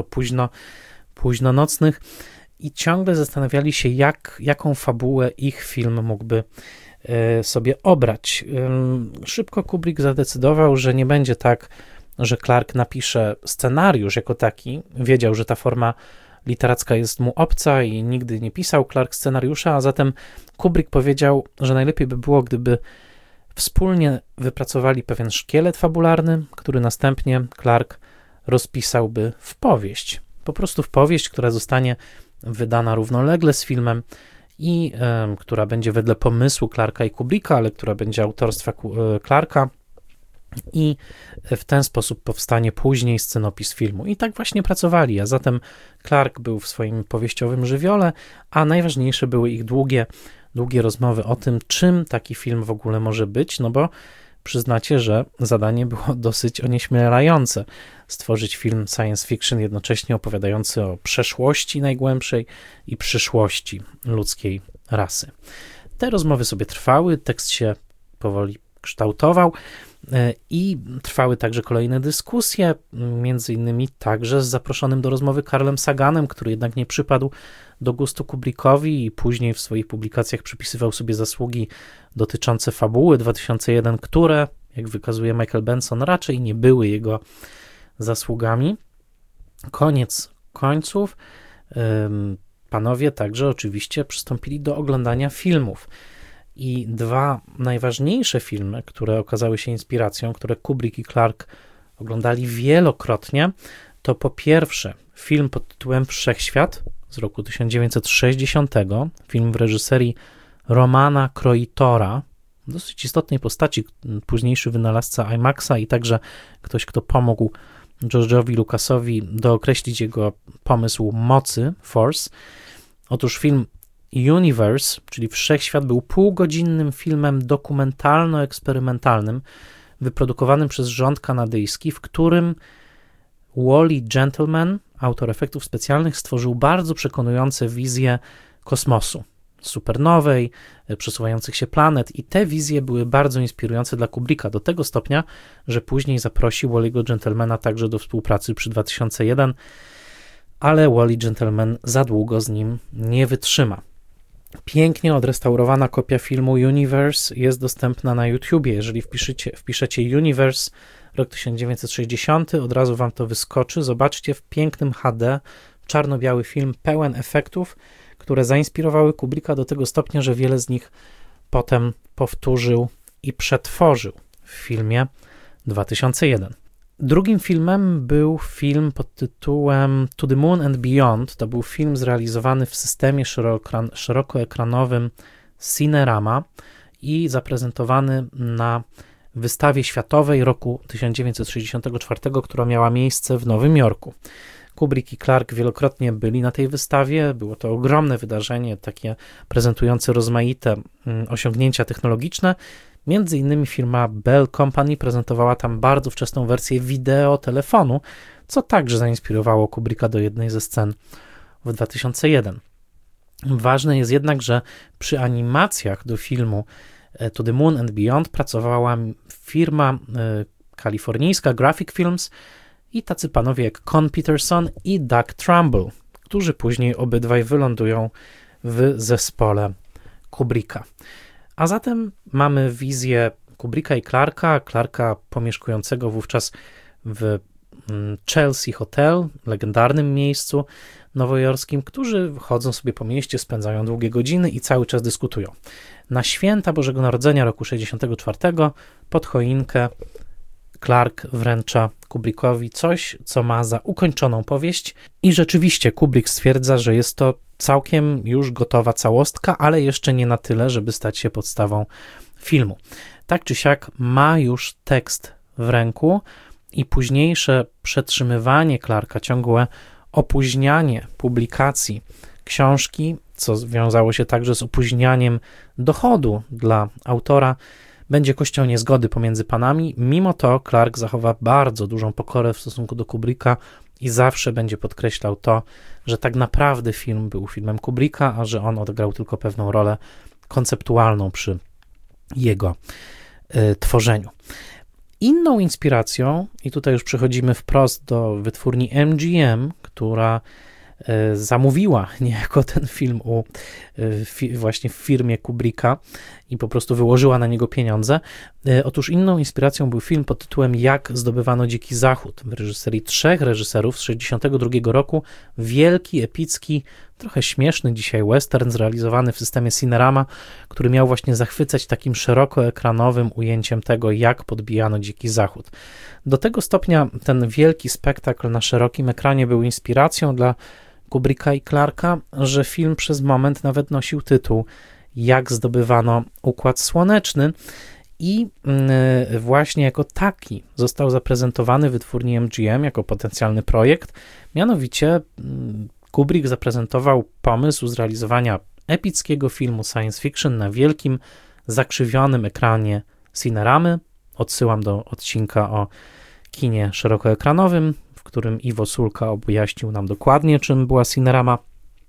późno nocnych i ciągle zastanawiali się, jaką fabułę ich film mógłby sobie obrać. Szybko Kubrick zadecydował, że nie będzie tak, że Clarke napisze scenariusz jako taki. Wiedział, że ta forma literacka jest mu obca i nigdy nie pisał Clarke scenariusza, a zatem Kubrick powiedział, że najlepiej by było, gdyby wspólnie wypracowali pewien szkielet fabularny, który następnie Clarke rozpisałby w powieść. Po prostu w powieść, która zostanie wydana równolegle z filmem i która będzie wedle pomysłu Clarka i Kubricka, ale która będzie autorstwa Clarka, i w ten sposób powstanie później scenopis filmu. I tak właśnie pracowali, a zatem Clarke był w swoim powieściowym żywiole, a najważniejsze były ich długie rozmowy o tym, czym taki film w ogóle może być, no bo przyznacie, że zadanie było dosyć onieśmielające. Stworzyć film science fiction jednocześnie opowiadający o przeszłości najgłębszej i przyszłości ludzkiej rasy. Te rozmowy sobie trwały, tekst się powoli kształtował i trwały także kolejne dyskusje, między innymi także z zaproszonym do rozmowy Carlem Saganem, który jednak nie przypadł do gustu Kubrickowi i później w swoich publikacjach przypisywał sobie zasługi dotyczące fabuły 2001, które, jak wykazuje Michael Benson, raczej nie były jego zasługami. Koniec końców panowie także oczywiście przystąpili do oglądania filmów. I dwa najważniejsze filmy, które okazały się inspiracją, które Kubrick i Clarke oglądali wielokrotnie, to po pierwsze film pod tytułem Wszechświat z roku 1960, film w reżyserii Romana Kroitora, dosyć istotnej postaci, późniejszy wynalazca IMAXa i także ktoś, kto pomógł George'owi Lucasowi dookreślić jego pomysł mocy, Force. Otóż film Universe, czyli Wszechświat, był półgodzinnym filmem dokumentalno-eksperymentalnym wyprodukowanym przez rząd kanadyjski, w którym Wally Gentleman, autor efektów specjalnych, stworzył bardzo przekonujące wizje kosmosu, supernowej, przesuwających się planet i te wizje były bardzo inspirujące dla Kubricka do tego stopnia, że później zaprosił Wally'ego Gentlemana także do współpracy przy 2001, ale Wally Gentleman za długo z nim nie wytrzyma. Pięknie odrestaurowana kopia filmu Universe jest dostępna na YouTubie. Jeżeli wpiszecie Universe rok 1960, od razu wam to wyskoczy. Zobaczcie w pięknym HD, czarno-biały film pełen efektów, które zainspirowały Kubricka do tego stopnia, że wiele z nich potem powtórzył i przetworzył w filmie 2001. Drugim filmem był film pod tytułem To the Moon and Beyond. To był film zrealizowany w systemie szerokoekranowym Cinerama i zaprezentowany na wystawie światowej roku 1964, która miała miejsce w Nowym Jorku. Kubrick i Clarke wielokrotnie byli na tej wystawie. Było to ogromne wydarzenie, takie prezentujące rozmaite osiągnięcia technologiczne. Między innymi firma Bell Company prezentowała tam bardzo wczesną wersję wideo telefonu, co także zainspirowało Kubricka do jednej ze scen w 2001. Ważne jest jednak, że przy animacjach do filmu To the Moon and Beyond pracowała firma kalifornijska Graphic Films i tacy panowie jak Con Peterson i Doug Trumbull, którzy później obydwaj wylądują w zespole Kubricka. A zatem mamy wizję Kubricka i Clarka pomieszkującego wówczas w Chelsea Hotel, legendarnym miejscu nowojorskim, którzy chodzą sobie po mieście, spędzają długie godziny i cały czas dyskutują. Na święta Bożego Narodzenia roku 1964 pod choinkę Clarke wręcza Kubrickowi coś, co ma za ukończoną powieść i rzeczywiście Kubrick stwierdza, że jest to całkiem już gotowa całostka, ale jeszcze nie na tyle, żeby stać się podstawą filmu. Tak czy siak ma już tekst w ręku i późniejsze przetrzymywanie Clarka, ciągłe opóźnianie publikacji książki, co wiązało się także z opóźnianiem dochodu dla autora, będzie kością niezgody pomiędzy panami. Mimo to Clarke zachowa bardzo dużą pokorę w stosunku do Kubricka i zawsze będzie podkreślał to, że tak naprawdę film był filmem Kubricka, a że on odegrał tylko pewną rolę konceptualną przy jego tworzeniu. Inną inspiracją, i tutaj już przechodzimy wprost do wytwórni MGM, która zamówiła niejako ten film właśnie w firmie Kubricka i po prostu wyłożyła na niego pieniądze. Otóż inną inspiracją był film pod tytułem Jak zdobywano Dziki Zachód w reżyserii 3 reżyserów z 1962 roku. Wielki, epicki, trochę śmieszny dzisiaj western zrealizowany w systemie Cinerama, który miał właśnie zachwycać takim szerokoekranowym ujęciem tego, jak podbijano Dziki Zachód. Do tego stopnia ten wielki spektakl na szerokim ekranie był inspiracją dla Kubricka i Clarka, że film przez moment nawet nosił tytuł Jak zdobywano Układ Słoneczny i właśnie jako taki został zaprezentowany wytwórni MGM jako potencjalny projekt. Mianowicie Kubrick zaprezentował pomysł zrealizowania epickiego filmu science fiction na wielkim, zakrzywionym ekranie Cineramy. Odsyłam do odcinka o kinie szerokoekranowym, w którym Iwo Sulka objaśnił nam dokładnie, czym była Cinerama.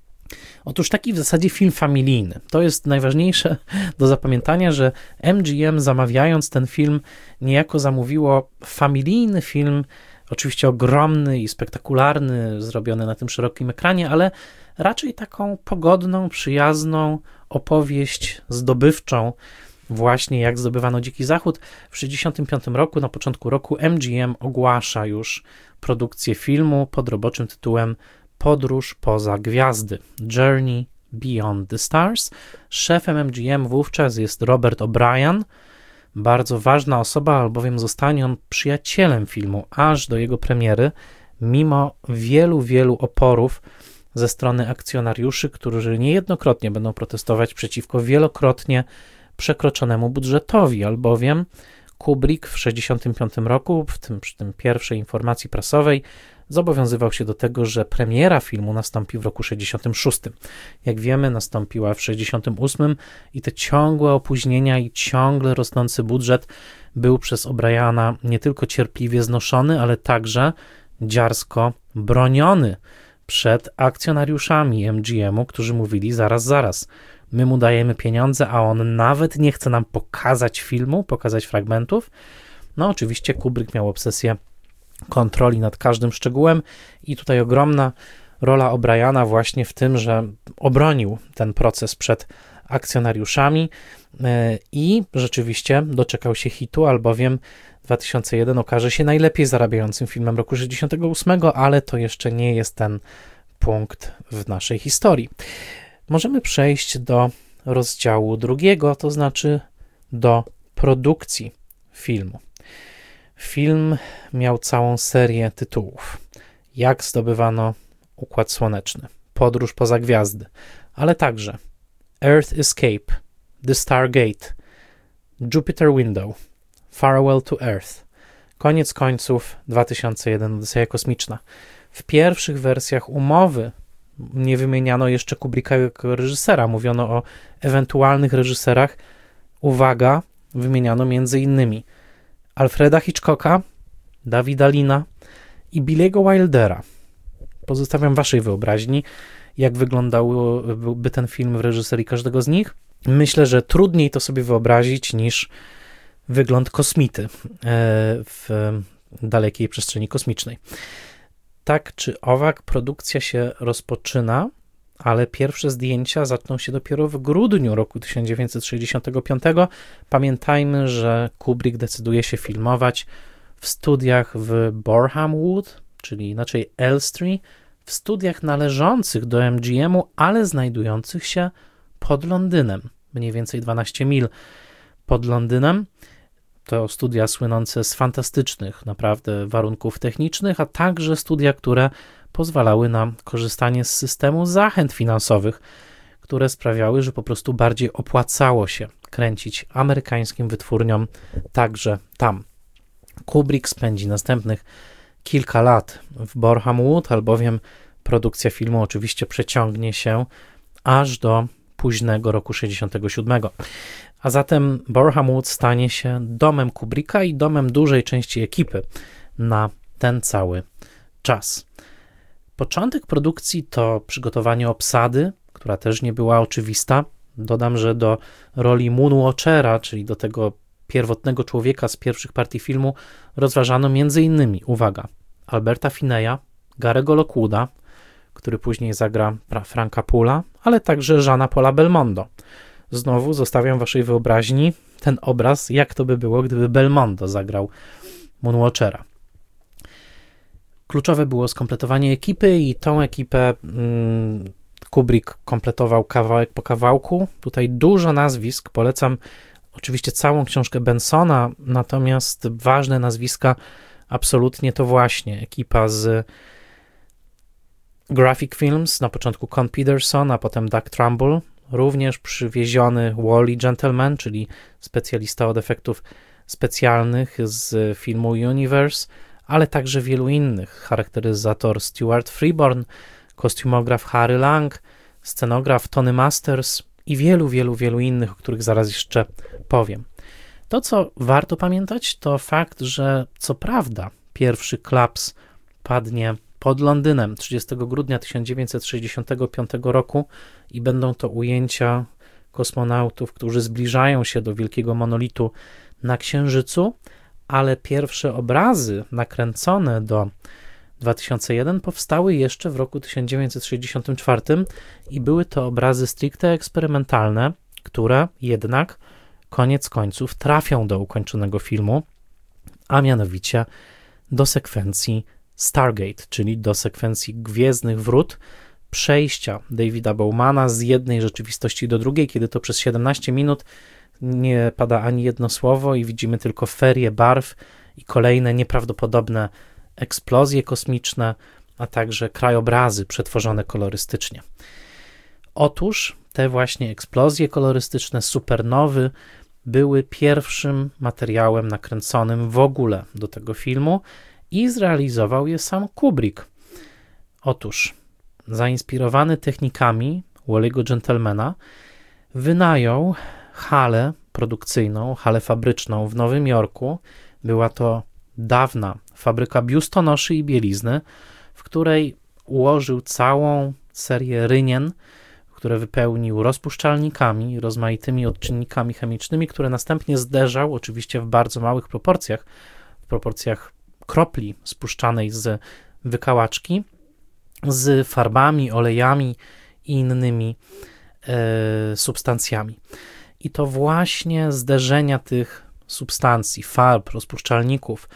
Otóż taki w zasadzie film familijny. To jest najważniejsze do zapamiętania, że MGM zamawiając ten film niejako zamówiło familijny film, oczywiście ogromny i spektakularny, zrobiony na tym szerokim ekranie, ale raczej taką pogodną, przyjazną opowieść zdobywczą, właśnie jak zdobywano Dziki Zachód. W 1965 roku, na początku roku, MGM ogłasza już produkcję filmu pod roboczym tytułem Podróż poza gwiazdy, Journey Beyond the Stars. Szefem MGM wówczas jest Robert O'Brien, bardzo ważna osoba, albowiem zostanie on przyjacielem filmu aż do jego premiery, mimo wielu oporów ze strony akcjonariuszy, którzy niejednokrotnie będą protestować przeciwko wielokrotnie przekroczonemu budżetowi, albowiem Kubrick w 1965 roku, przy tym pierwszej informacji prasowej, zobowiązywał się do tego, że premiera filmu nastąpi w roku 1966. Jak wiemy, nastąpiła w 1968 i te ciągłe opóźnienia i ciągle rosnący budżet był przez O'Briana nie tylko cierpliwie znoszony, ale także dziarsko broniony przed akcjonariuszami MGM-u, którzy mówili zaraz, my mu dajemy pieniądze, a on nawet nie chce nam pokazać filmu, pokazać fragmentów. No oczywiście Kubrick miał obsesję kontroli nad każdym szczegółem i tutaj ogromna rola O'Briana właśnie w tym, że obronił ten proces przed akcjonariuszami i rzeczywiście doczekał się hitu, albowiem 2001 okaże się najlepiej zarabiającym filmem roku 1968, ale to jeszcze nie jest ten punkt w naszej historii. Możemy przejść do rozdziału drugiego, to znaczy do produkcji filmu. Film miał całą serię tytułów. Jak zdobywano Układ Słoneczny, Podróż poza gwiazdy, ale także Earth Escape, The Stargate, Jupiter Window, Farewell to Earth, koniec końców 2001 Odyseja Kosmiczna. W pierwszych wersjach umowy nie wymieniano jeszcze Kubricka jako reżysera, mówiono o ewentualnych reżyserach. Uwaga, wymieniano m.in. Alfreda Hitchcocka, Davida Lina i Billy'ego Wildera. Pozostawiam waszej wyobraźni, jak wyglądałby ten film w reżyserii każdego z nich. Myślę, że trudniej to sobie wyobrazić niż wygląd kosmity w dalekiej przestrzeni kosmicznej. Tak czy owak, produkcja się rozpoczyna, ale pierwsze zdjęcia zaczną się dopiero w grudniu roku 1965. Pamiętajmy, że Kubrick decyduje się filmować w studiach w Boreham Wood, czyli inaczej Elstree, w studiach należących do MGM-u, ale znajdujących się pod Londynem, mniej więcej 12 mil pod Londynem. To studia słynące z fantastycznych naprawdę warunków technicznych, a także studia, które pozwalały na korzystanie z systemu zachęt finansowych, które sprawiały, że po prostu bardziej opłacało się kręcić amerykańskim wytwórniom także tam. Kubrick spędzi następnych kilka lat w Boreham Wood, albowiem produkcja filmu oczywiście przeciągnie się aż do późnego roku 1967. A zatem Boreham Wood stanie się domem Kubricka i domem dużej części ekipy na ten cały czas. Początek produkcji to przygotowanie obsady, która też nie była oczywista. Dodam, że do roli Moonwatchera, czyli do tego pierwotnego człowieka z pierwszych partii filmu, rozważano m.in., uwaga, Alberta Finney'a, Garego Lockwooda, który później zagra Franka Poola, ale także Jeana Paula Belmondo. Znowu zostawiam waszej wyobraźni ten obraz, jak to by było, gdyby Belmondo zagrał Moonwatchera. Kluczowe było skompletowanie ekipy i tą ekipę Kubrick kompletował kawałek po kawałku. Tutaj dużo nazwisk, polecam oczywiście całą książkę Bensona, natomiast ważne nazwiska absolutnie to właśnie ekipa z Graphic Films, na początku Con Peterson, a potem Doug Trumbull, również przywieziony Wally Gentleman, czyli specjalista od efektów specjalnych z filmu Universe, ale także wielu innych, charakteryzator Stuart Freeborn, kostiumograf Harry Lang, scenograf Tony Masters i wielu innych, o których zaraz jeszcze powiem. To, co warto pamiętać, to fakt, że co prawda pierwszy klaps padnie pod Londynem 30 grudnia 1965 roku i będą to ujęcia kosmonautów, którzy zbliżają się do wielkiego monolitu na Księżycu, ale pierwsze obrazy nakręcone do 2001 powstały jeszcze w roku 1964 i były to obrazy stricte eksperymentalne, które jednak koniec końców trafią do ukończonego filmu, a mianowicie do sekwencji Stargate, czyli do sekwencji Gwiezdnych Wrót, przejścia Davida Bowmana z jednej rzeczywistości do drugiej, kiedy to przez 17 minut nie pada ani jedno słowo i widzimy tylko ferię barw i kolejne nieprawdopodobne eksplozje kosmiczne, a także krajobrazy przetworzone kolorystycznie. Otóż te właśnie eksplozje kolorystyczne, supernowy, były pierwszym materiałem nakręconym w ogóle do tego filmu i zrealizował je sam Kubrick. Otóż, zainspirowany technikami Wally'ego Gentlemana, wynajął halę produkcyjną, halę fabryczną w Nowym Jorku. Była to dawna fabryka biustonoszy i bielizny, w której ułożył całą serię rynien, które wypełnił rozpuszczalnikami, rozmaitymi odczynnikami chemicznymi, które następnie zderzał, oczywiście w bardzo małych proporcjach, w proporcjach kropli spuszczanej z wykałaczki, z farbami, olejami i innymi substancjami. I to właśnie zderzenia tych substancji, farb, rozpuszczalników,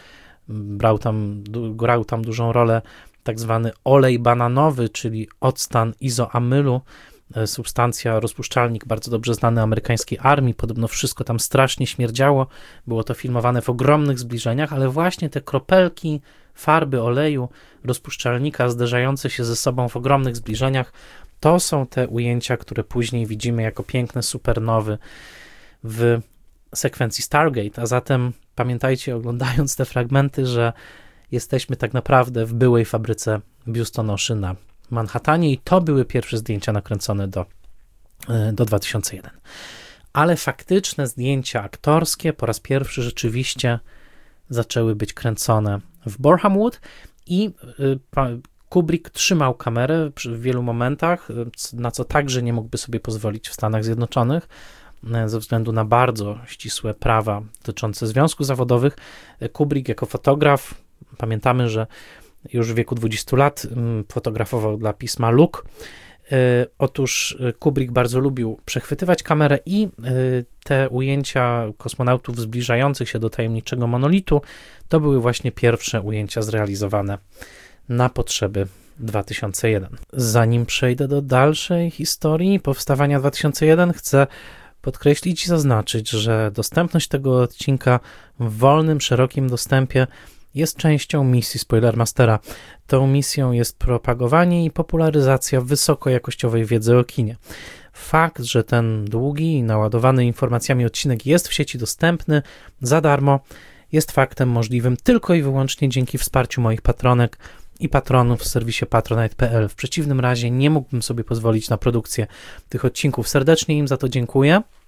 grał tam dużą rolę tak zwany olej bananowy, czyli octan izoamylu, substancja, rozpuszczalnik bardzo dobrze znany amerykańskiej armii, podobno wszystko tam strasznie śmierdziało, było to filmowane w ogromnych zbliżeniach, ale właśnie te kropelki farby, oleju, rozpuszczalnika zderzające się ze sobą w ogromnych zbliżeniach, to są te ujęcia, które później widzimy jako piękne supernowy w sekwencji Stargate, a zatem pamiętajcie, oglądając te fragmenty, że jesteśmy tak naprawdę w byłej fabryce biustonoszy na Manhattanie i to były pierwsze zdjęcia nakręcone do 2001. Ale faktyczne zdjęcia aktorskie po raz pierwszy rzeczywiście zaczęły być kręcone w Boreham Wood i Kubrick trzymał kamerę w wielu momentach, na co także nie mógłby sobie pozwolić w Stanach Zjednoczonych ze względu na bardzo ścisłe prawa dotyczące związków zawodowych. Kubrick jako fotograf, pamiętamy, że już w wieku 20 lat fotografował dla pisma Look. Otóż Kubrick bardzo lubił przechwytywać kamerę i te ujęcia kosmonautów zbliżających się do tajemniczego monolitu to były właśnie pierwsze ujęcia zrealizowane na potrzeby 2001. Zanim przejdę do dalszej historii powstawania 2001, chcę podkreślić i zaznaczyć, że dostępność tego odcinka w wolnym, szerokim dostępie jest częścią misji Spoilermastera. Tą misją jest propagowanie i popularyzacja wysokojakościowej wiedzy o kinie. Fakt, że ten długi i naładowany informacjami odcinek jest w sieci dostępny za darmo, jest faktem możliwym tylko i wyłącznie dzięki wsparciu moich patronek i patronów w serwisie patronite.pl. W przeciwnym razie nie mógłbym sobie pozwolić na produkcję tych odcinków. Serdecznie im za to dziękuję.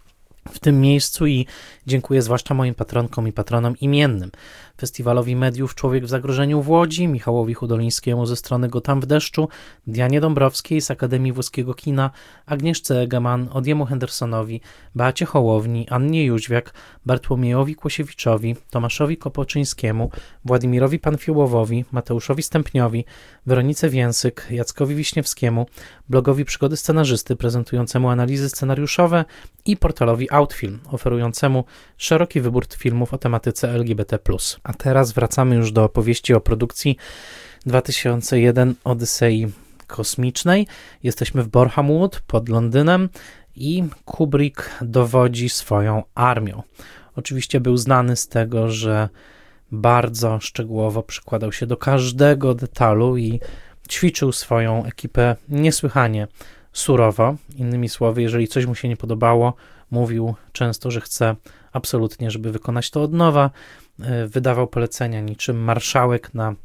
w tym miejscu i dziękuję zwłaszcza moim patronkom i patronom imiennym. Festiwalowi Mediów Człowiek w Zagrożeniu w Łodzi, Michałowi Hudolińskiemu ze strony Gotam w deszczu, Dianie Dąbrowskiej z Akademii Włoskiego Kina, Agnieszce Egeman, Odiemu Hendersonowi, Beacie Hołowni, Annie Jóźwiak, Bartłomiejowi Kłosiewiczowi, Tomaszowi Kopoczyńskiemu, Władimirowi Panfiołowowi, Mateuszowi Stępniowi, Weronice Więsyk, Jackowi Wiśniewskiemu, blogowi Przygody Scenarzysty prezentującemu analizy scenariuszowe i portalowi Outfilm, oferującemu szeroki wybór filmów o tematyce LGBT+. A teraz wracamy już do opowieści o produkcji 2001 Odysei Kosmicznej. Jesteśmy w Boreham Wood pod Londynem i Kubrick dowodzi swoją armią. Oczywiście był znany z tego, że bardzo szczegółowo przykładał się do każdego detalu i ćwiczył swoją ekipę niesłychanie surowo. Innymi słowy, jeżeli coś mu się nie podobało, mówił często, że chce absolutnie, żeby wykonać to od nowa. Wydawał polecenia niczym marszałek na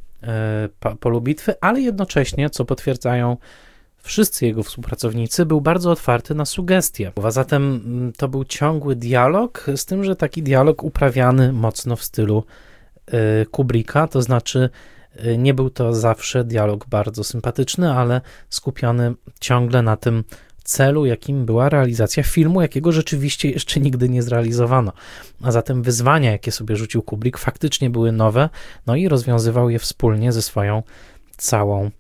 polu bitwy, ale jednocześnie, co potwierdzają wszyscy jego współpracownicy, był bardzo otwarty na sugestie. A zatem to był ciągły dialog, z tym, że taki dialog uprawiany mocno w stylu Kubricka, to znaczy nie był to zawsze dialog bardzo sympatyczny, ale skupiony ciągle na tym celu, jakim była realizacja filmu, jakiego rzeczywiście jeszcze nigdy nie zrealizowano. A zatem wyzwania, jakie sobie rzucił Kubrick, faktycznie były nowe, no i rozwiązywał je wspólnie ze swoją całą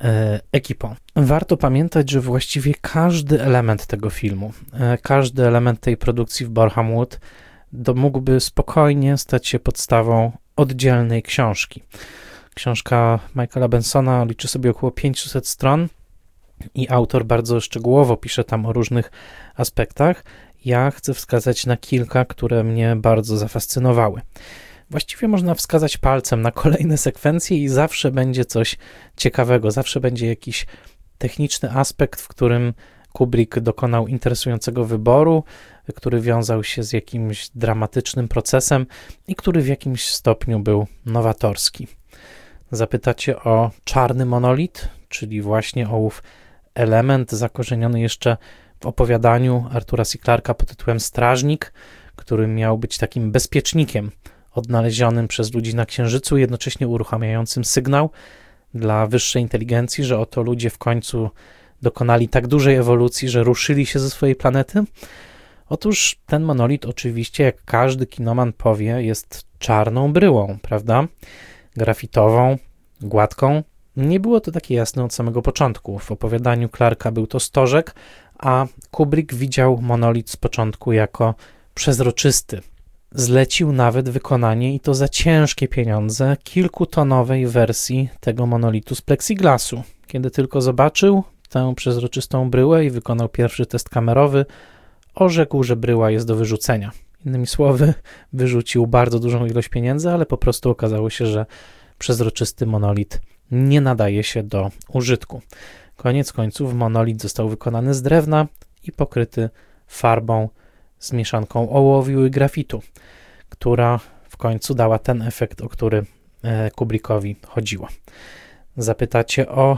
ekipą. Warto pamiętać, że właściwie każdy element tego filmu, każdy element tej produkcji w Boreham Wood mógłby spokojnie stać się podstawą oddzielnej książki. Książka Michaela Bensona liczy sobie około 500 stron i autor bardzo szczegółowo pisze tam o różnych aspektach. Ja chcę wskazać na kilka, które mnie bardzo zafascynowały. Właściwie można wskazać palcem na kolejne sekwencje i zawsze będzie coś ciekawego, zawsze będzie jakiś techniczny aspekt, w którym Kubrick dokonał interesującego wyboru, który wiązał się z jakimś dramatycznym procesem i który w jakimś stopniu był nowatorski. Zapytacie o czarny monolit, czyli właśnie o ów element zakorzeniony jeszcze w opowiadaniu Artura C. Clarke'a pod tytułem Strażnik, który miał być takim bezpiecznikiem odnalezionym przez ludzi na Księżycu, jednocześnie uruchamiającym sygnał dla wyższej inteligencji, że oto ludzie w końcu dokonali tak dużej ewolucji, że ruszyli się ze swojej planety. Otóż ten monolit oczywiście, jak każdy kinoman powie, jest czarną bryłą, prawda? Grafitową, gładką. Nie było to takie jasne od samego początku. W opowiadaniu Clarke'a był to stożek, a Kubrick widział monolit z początku jako przezroczysty. Zlecił nawet wykonanie, i to za ciężkie pieniądze, kilkutonowej wersji tego monolitu z plexiglasu. Kiedy tylko zobaczył tę przezroczystą bryłę i wykonał pierwszy test kamerowy, orzekł, że bryła jest do wyrzucenia. Innymi słowy, wyrzucił bardzo dużą ilość pieniędzy, ale po prostu okazało się, że przezroczysty monolit nie nadaje się do użytku. Koniec końców monolit został wykonany z drewna i pokryty farbą z mieszanką ołowiu i grafitu, która w końcu dała ten efekt, o który Kubrickowi chodziło. Zapytacie o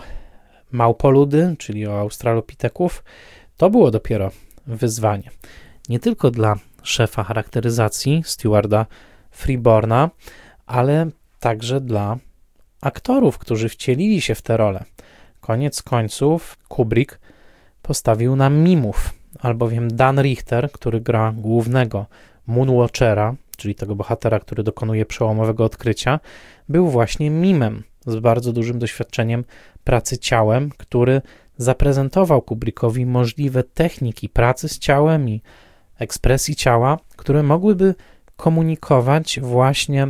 małpoludy, czyli o australopiteków. To było dopiero wyzwanie. Nie tylko dla szefa charakteryzacji, Stewarda Freeborna, ale także dla aktorów, którzy wcielili się w tę rolę. Koniec końców Kubrick postawił na mimów, albowiem Dan Richter, który gra głównego Moonwatchera, czyli tego bohatera, który dokonuje przełomowego odkrycia, był właśnie mimem z bardzo dużym doświadczeniem pracy ciałem, który zaprezentował Kubrickowi możliwe techniki pracy z ciałem i ekspresji ciała, które mogłyby komunikować właśnie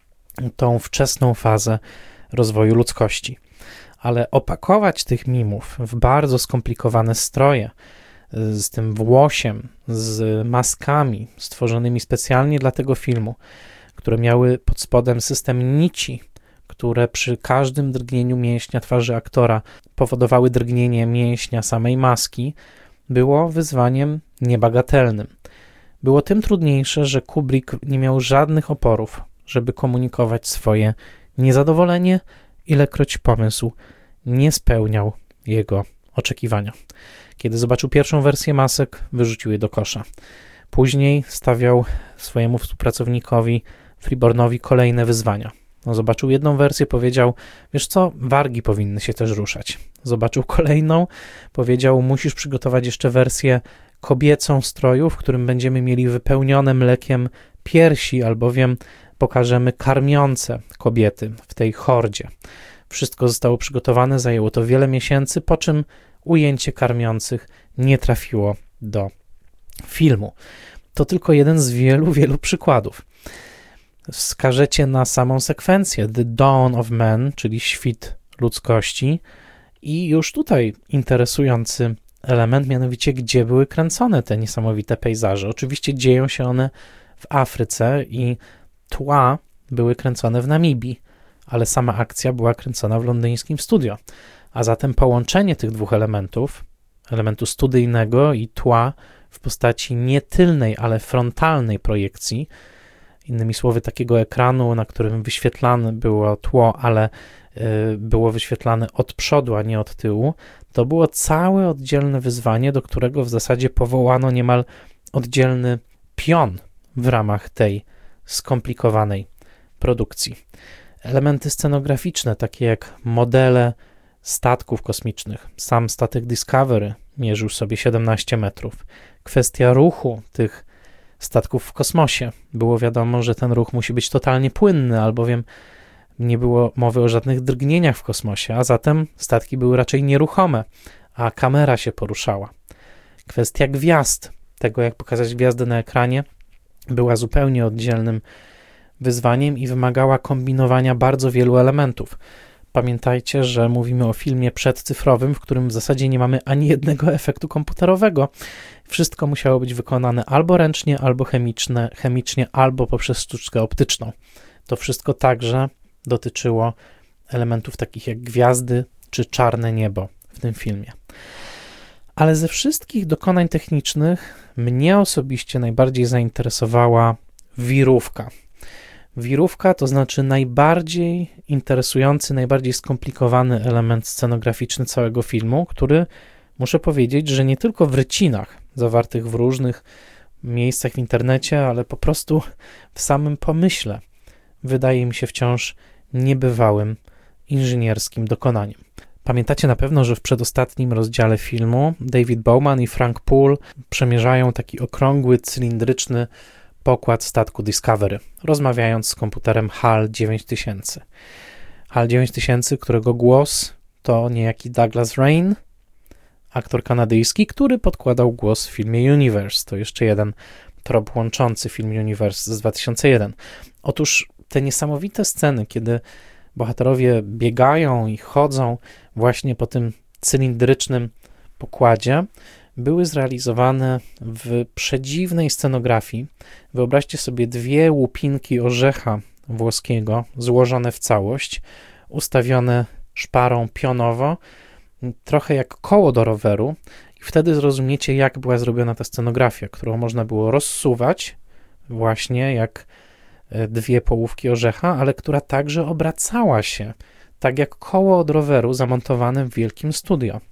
tą wczesną fazę rozwoju ludzkości. Ale opakować tych mimów w bardzo skomplikowane stroje, z tym włosiem, z maskami stworzonymi specjalnie dla tego filmu, które miały pod spodem system nici, które przy każdym drgnieniu mięśnia twarzy aktora powodowały drgnienie mięśnia samej maski, było wyzwaniem niebagatelnym. Było tym trudniejsze, że Kubrick nie miał żadnych oporów, żeby komunikować swoje niezadowolenie, ilekroć pomysł nie spełniał jego oczekiwania. Kiedy zobaczył pierwszą wersję masek, wyrzucił je do kosza. Później stawiał swojemu współpracownikowi Freebornowi kolejne wyzwania. Zobaczył jedną wersję, powiedział, wiesz co, wargi powinny się też ruszać. Zobaczył kolejną, powiedział, musisz przygotować jeszcze wersję kobiecą stroju, w którym będziemy mieli wypełnione mlekiem piersi, albowiem pokażemy karmiące kobiety w tej hordzie. Wszystko zostało przygotowane, zajęło to wiele miesięcy, po czym ujęcie karmiących nie trafiło do filmu. To tylko jeden z wielu, wielu przykładów. Wskażecie na samą sekwencję The Dawn of Man, czyli świt ludzkości, i już tutaj interesujący element, mianowicie gdzie były kręcone te niesamowite pejzaże. Oczywiście dzieją się one w Afryce i tła były kręcone w Namibii, ale sama akcja była kręcona w londyńskim studio. A zatem połączenie tych dwóch elementów, elementu studyjnego i tła w postaci nie tylnej, ale frontalnej projekcji, innymi słowy takiego ekranu, na którym wyświetlane było tło, ale było wyświetlane od przodu, a nie od tyłu, to było całe oddzielne wyzwanie, do którego w zasadzie powołano niemal oddzielny pion w ramach tej skomplikowanej produkcji. Elementy scenograficzne, takie jak modele statków kosmicznych. Sam statek Discovery mierzył sobie 17 metrów. Kwestia ruchu tych statków w kosmosie. Było wiadomo, że ten ruch musi być totalnie płynny, albowiem nie było mowy o żadnych drgnieniach w kosmosie, a zatem statki były raczej nieruchome, a kamera się poruszała. Kwestia gwiazd, tego jak pokazać gwiazdę na ekranie, była zupełnie oddzielnym wyzwaniem i wymagała kombinowania bardzo wielu elementów. Pamiętajcie, że mówimy o filmie przedcyfrowym, w którym w zasadzie nie mamy ani jednego efektu komputerowego. Wszystko musiało być wykonane albo ręcznie, albo chemicznie, albo poprzez sztuczkę optyczną. To wszystko także dotyczyło elementów takich jak gwiazdy czy czarne niebo w tym filmie. Ale ze wszystkich dokonań technicznych mnie osobiście najbardziej zainteresowała wirówka. Wirówka to znaczy najbardziej interesujący, najbardziej skomplikowany element scenograficzny całego filmu, który, muszę powiedzieć, że nie tylko w rycinach zawartych w różnych miejscach w internecie, ale po prostu w samym pomyśle wydaje mi się wciąż niebywałym inżynierskim dokonaniem. Pamiętacie na pewno, że w przedostatnim rozdziale filmu David Bowman i Frank Poole przemierzają taki okrągły, cylindryczny pokład statku Discovery, rozmawiając z komputerem HAL 9000. HAL 9000, którego głos to niejaki Douglas Rain, aktor kanadyjski, który podkładał głos w filmie Universe. To jeszcze jeden trop łączący film Universe z 2001. Otóż te niesamowite sceny, kiedy bohaterowie biegają i chodzą właśnie po tym cylindrycznym pokładzie, były zrealizowane w przedziwnej scenografii. Wyobraźcie sobie dwie łupinki orzecha włoskiego złożone w całość, ustawione szparą pionowo, trochę jak koło do roweru, i wtedy zrozumiecie, jak była zrobiona ta scenografia, którą można było rozsuwać właśnie jak dwie połówki orzecha, ale która także obracała się, tak jak koło od roweru zamontowane w wielkim studio.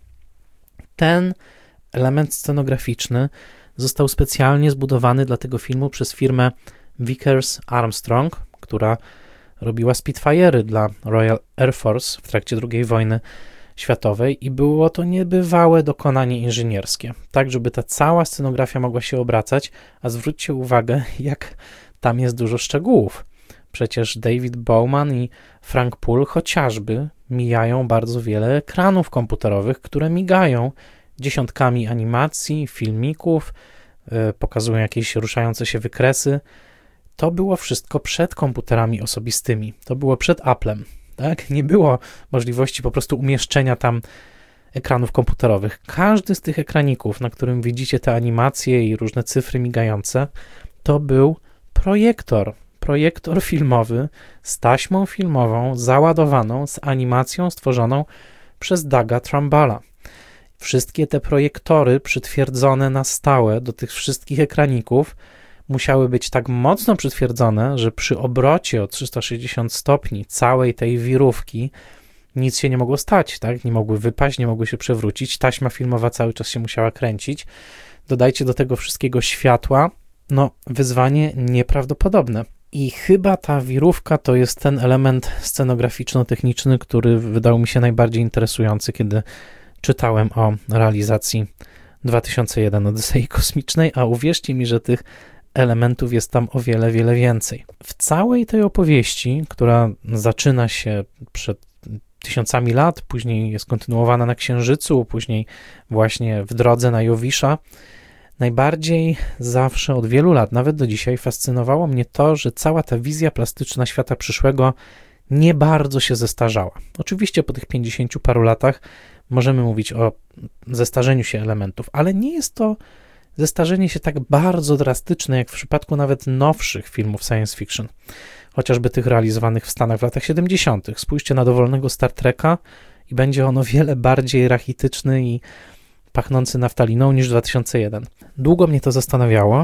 Ten element scenograficzny został specjalnie zbudowany dla tego filmu przez firmę Vickers Armstrong, która robiła Spitfire'y dla Royal Air Force w trakcie II wojny światowej i było to niebywałe dokonanie inżynierskie, tak żeby ta cała scenografia mogła się obracać, a zwróćcie uwagę, jak tam jest dużo szczegółów. Przecież David Bowman i Frank Poole chociażby mijają bardzo wiele ekranów komputerowych, które migają dziesiątkami animacji, filmików, pokazują jakieś ruszające się wykresy. To było wszystko przed komputerami osobistymi. To było przed Applem. Tak? Nie było możliwości po prostu umieszczenia tam ekranów komputerowych. Każdy z tych ekraników, na którym widzicie te animacje i różne cyfry migające, to był projektor filmowy z taśmą filmową załadowaną z animacją stworzoną przez Douga Trumbulla. Wszystkie te projektory przytwierdzone na stałe do tych wszystkich ekraników musiały być tak mocno przytwierdzone, że przy obrocie o 360 stopni całej tej wirówki nic się nie mogło stać, tak? Nie mogły wypaść, nie mogły się przewrócić, taśma filmowa cały czas się musiała kręcić. Dodajcie do tego wszystkiego światła, wyzwanie nieprawdopodobne. I chyba ta wirówka to jest ten element scenograficzno-techniczny, który wydał mi się najbardziej interesujący, kiedy czytałem o realizacji 2001 Odysei Kosmicznej, a uwierzcie mi, że tych elementów jest tam o wiele, wiele więcej. W całej tej opowieści, która zaczyna się przed tysiącami lat, później jest kontynuowana na Księżycu, później właśnie w drodze na Jowisza, najbardziej zawsze od wielu lat, nawet do dzisiaj, fascynowało mnie to, że cała ta wizja plastyczna świata przyszłego nie bardzo się zestarzała. Oczywiście po tych 50 paru latach możemy mówić o zestarzeniu się elementów, ale nie jest to zestarzenie się tak bardzo drastyczne, jak w przypadku nawet nowszych filmów science fiction, chociażby tych realizowanych w Stanach w latach 70. Spójrzcie na dowolnego Star Treka i będzie on o wiele bardziej rachityczny i pachnący naftaliną niż 2001. Długo mnie to zastanawiało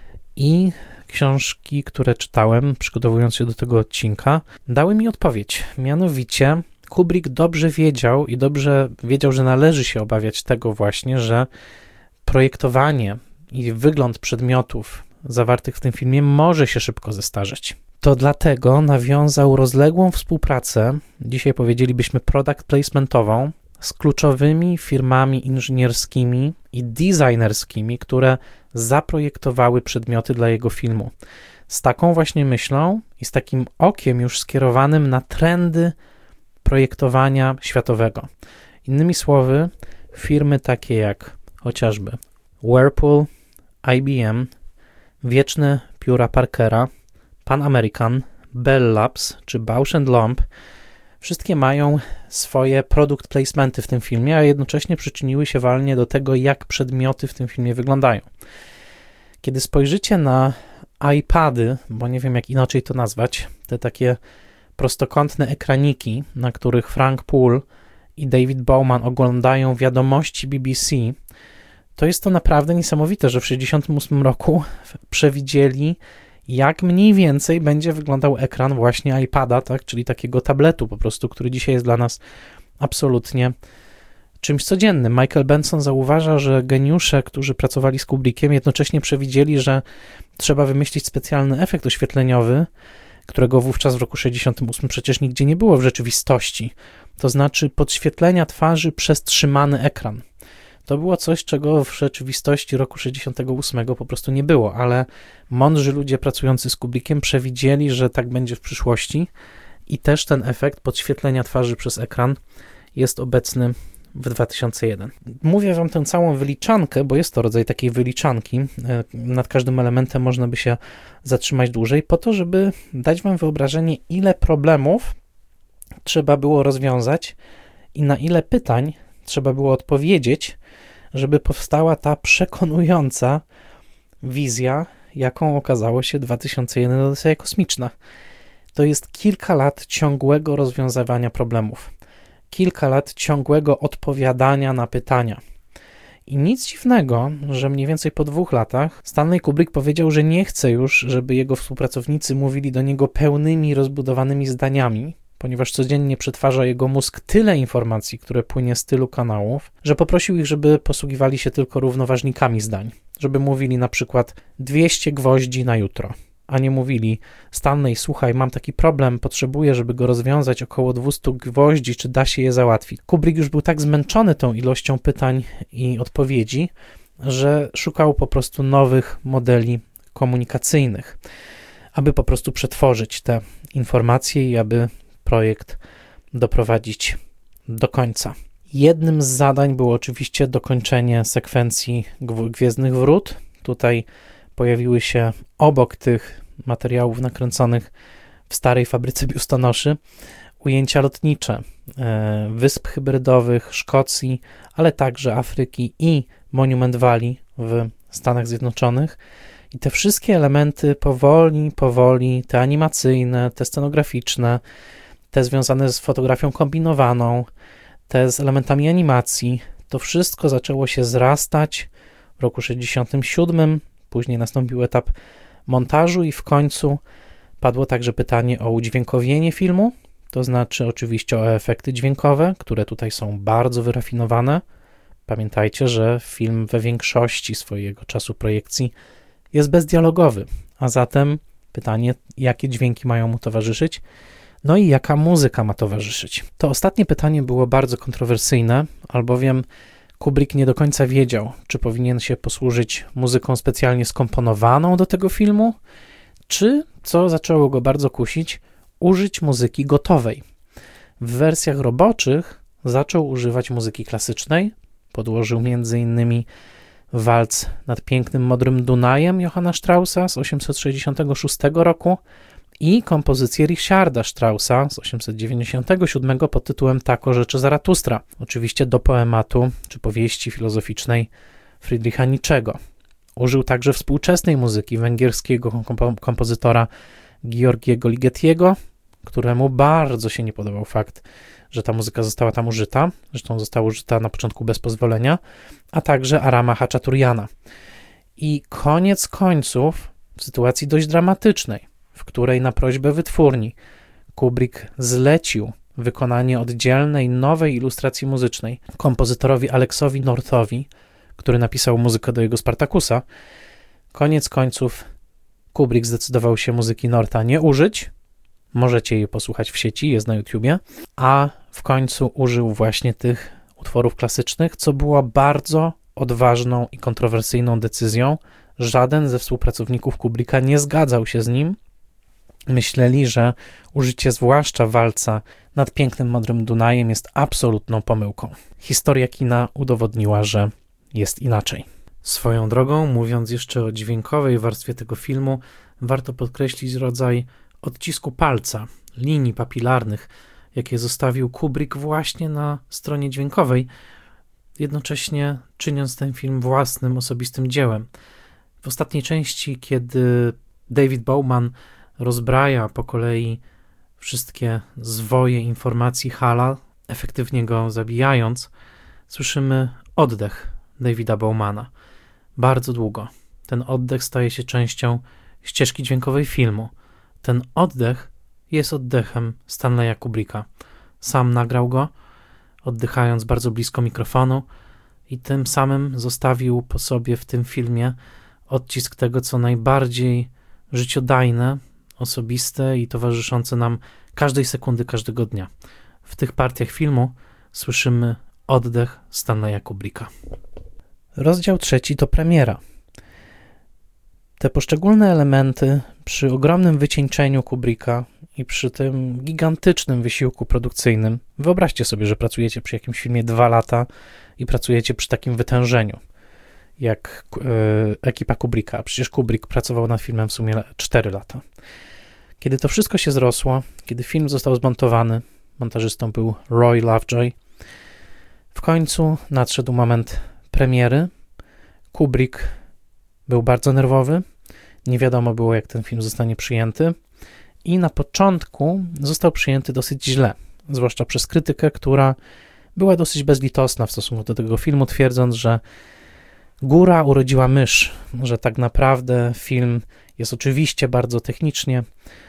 i książki, które czytałem, przygotowując się do tego odcinka, dały mi odpowiedź. Mianowicie Kubrick dobrze wiedział, że należy się obawiać tego właśnie, że projektowanie i wygląd przedmiotów zawartych w tym filmie może się szybko zestarzeć. To dlatego nawiązał rozległą współpracę, dzisiaj powiedzielibyśmy product placementową, z kluczowymi firmami inżynierskimi i designerskimi, które zaprojektowały przedmioty dla jego filmu. Z taką właśnie myślą i z takim okiem już skierowanym na trendy projektowania światowego. Innymi słowy, firmy takie jak chociażby Whirlpool, IBM, wieczne pióra Parkera, Pan American, Bell Labs czy Bausch & Lomb wszystkie mają swoje product placementy w tym filmie, a jednocześnie przyczyniły się walnie do tego, jak przedmioty w tym filmie wyglądają. Kiedy spojrzycie na iPady, bo nie wiem jak inaczej to nazwać, te takie prostokątne ekraniki, na których Frank Poole i David Bowman oglądają wiadomości BBC, to jest to naprawdę niesamowite, że w 1968 roku przewidzieli, jak mniej więcej będzie wyglądał ekran właśnie iPada, tak, czyli takiego tabletu po prostu, który dzisiaj jest dla nas absolutnie czymś codziennym. Michael Benson zauważa, że geniusze, którzy pracowali z Kubrickiem, jednocześnie przewidzieli, że trzeba wymyślić specjalny efekt oświetleniowy, którego wówczas w roku 1968 przecież nigdzie nie było w rzeczywistości. To znaczy podświetlenia twarzy przez trzymany ekran. To było coś, czego w rzeczywistości roku 1968 po prostu nie było, ale mądrzy ludzie pracujący z Kubrickiem przewidzieli, że tak będzie w przyszłości i też ten efekt podświetlenia twarzy przez ekran jest obecny w 2001. Mówię wam tę całą wyliczankę, bo jest to rodzaj takiej wyliczanki. Nad każdym elementem można by się zatrzymać dłużej, po to, żeby dać wam wyobrażenie, ile problemów trzeba było rozwiązać i na ile pytań trzeba było odpowiedzieć, żeby powstała ta przekonująca wizja, jaką okazało się 2001 Odyseja Kosmiczna. To jest kilka lat ciągłego rozwiązywania problemów. Kilka lat ciągłego odpowiadania na pytania. I nic dziwnego, że mniej więcej po 2 latach Stanley Kubrick powiedział, że nie chce już, żeby jego współpracownicy mówili do niego pełnymi, rozbudowanymi zdaniami, ponieważ codziennie przetwarza jego mózg tyle informacji, które płynie z tylu kanałów, że poprosił ich, żeby posługiwali się tylko równoważnikami zdań. Żeby mówili na przykład 200 gwoździ na jutro, a nie mówili: Stanley, słuchaj, mam taki problem, potrzebuję, żeby go rozwiązać, około 200 gwoździ, czy da się je załatwić. Kubrick już był tak zmęczony tą ilością pytań i odpowiedzi, że szukał po prostu nowych modeli komunikacyjnych, aby po prostu przetworzyć te informacje i aby projekt doprowadzić do końca. Jednym z zadań było oczywiście dokończenie sekwencji Gwiezdnych Wrót. Tutaj pojawiły się obok tych materiałów nakręconych w starej fabryce biustonoszy ujęcia lotnicze wysp hybrydowych, Szkocji, ale także Afryki i Monument Valley w Stanach Zjednoczonych. I te wszystkie elementy powoli, te animacyjne, te scenograficzne, te związane z fotografią kombinowaną, te z elementami animacji, to wszystko zaczęło się zrastać w roku 1967, później nastąpił etap montażu i w końcu padło także pytanie o udźwiękowienie filmu, to znaczy oczywiście o efekty dźwiękowe, które tutaj są bardzo wyrafinowane. Pamiętajcie, że film we większości swojego czasu projekcji jest bezdialogowy, a zatem pytanie, jakie dźwięki mają mu towarzyszyć, no i jaka muzyka ma towarzyszyć. To ostatnie pytanie było bardzo kontrowersyjne, albowiem Kubrick nie do końca wiedział, czy powinien się posłużyć muzyką specjalnie skomponowaną do tego filmu, czy, co zaczęło go bardzo kusić, użyć muzyki gotowej. W wersjach roboczych zaczął używać muzyki klasycznej, podłożył m.in. walc nad pięknym modrym Dunajem Johanna Straussa z 866 roku i kompozycję Richarda Straussa z 897 pod tytułem Tak o rzeczy Zaratustra, oczywiście do poematu czy powieści filozoficznej Friedricha Nietzschego. Użył także współczesnej muzyki węgierskiego kompozytora Georgiego Ligetiego, któremu bardzo się nie podobał fakt, że ta muzyka została tam użyta, zresztą została użyta na początku bez pozwolenia, a także Arama Hachaturiana. I koniec końców, w sytuacji dość dramatycznej, w której na prośbę wytwórni Kubrick zlecił wykonanie oddzielnej, nowej ilustracji muzycznej kompozytorowi Aleksowi Northowi, który napisał muzykę do jego Spartakusa, koniec końców Kubrick zdecydował się muzyki Northa nie użyć. Możecie jej posłuchać w sieci, jest na YouTubie, a w końcu użył właśnie tych utworów klasycznych, co było bardzo odważną i kontrowersyjną decyzją. Żaden ze współpracowników Kubricka nie zgadzał się z nim. Myśleli, że użycie zwłaszcza walca nad pięknym modrym Dunajem jest absolutną pomyłką. Historia kina udowodniła, że jest inaczej. Swoją drogą, mówiąc jeszcze o dźwiękowej warstwie tego filmu, warto podkreślić rodzaj odcisku palca, linii papilarnych, jakie zostawił Kubrick właśnie na stronie dźwiękowej, jednocześnie czyniąc ten film własnym, osobistym dziełem. W ostatniej części, kiedy David Bowman rozbraja po kolei wszystkie zwoje informacji Hala, efektywnie go zabijając, słyszymy oddech Davida Bowmana. Bardzo długo. Ten oddech staje się częścią ścieżki dźwiękowej filmu. Ten oddech jest oddechem Stanleya Kubricka. Sam nagrał go, oddychając bardzo blisko mikrofonu i tym samym zostawił po sobie w tym filmie odcisk tego, co najbardziej życiodajne, osobiste i towarzyszące nam każdej sekundy, każdego dnia. W tych partiach filmu słyszymy oddech Stanleya Kubricka. Rozdział 3 to premiera. Te poszczególne elementy przy ogromnym wycieńczeniu Kubricka i przy tym gigantycznym wysiłku produkcyjnym, wyobraźcie sobie, że pracujecie przy jakimś filmie 2 lata i pracujecie przy takim wytężeniu, jak ekipa Kubricka. Przecież Kubrick pracował nad filmem w sumie 4 lata. Kiedy to wszystko się zrosło, kiedy film został zmontowany, montażystą był Roy Lovejoy, w końcu nadszedł moment premiery. Kubrick był bardzo nerwowy, nie wiadomo było, jak ten film zostanie przyjęty i na początku został przyjęty dosyć źle, zwłaszcza przez krytykę, która była dosyć bezlitosna w stosunku do tego filmu, twierdząc, że góra urodziła mysz, że tak naprawdę film jest oczywiście bardzo technicznie,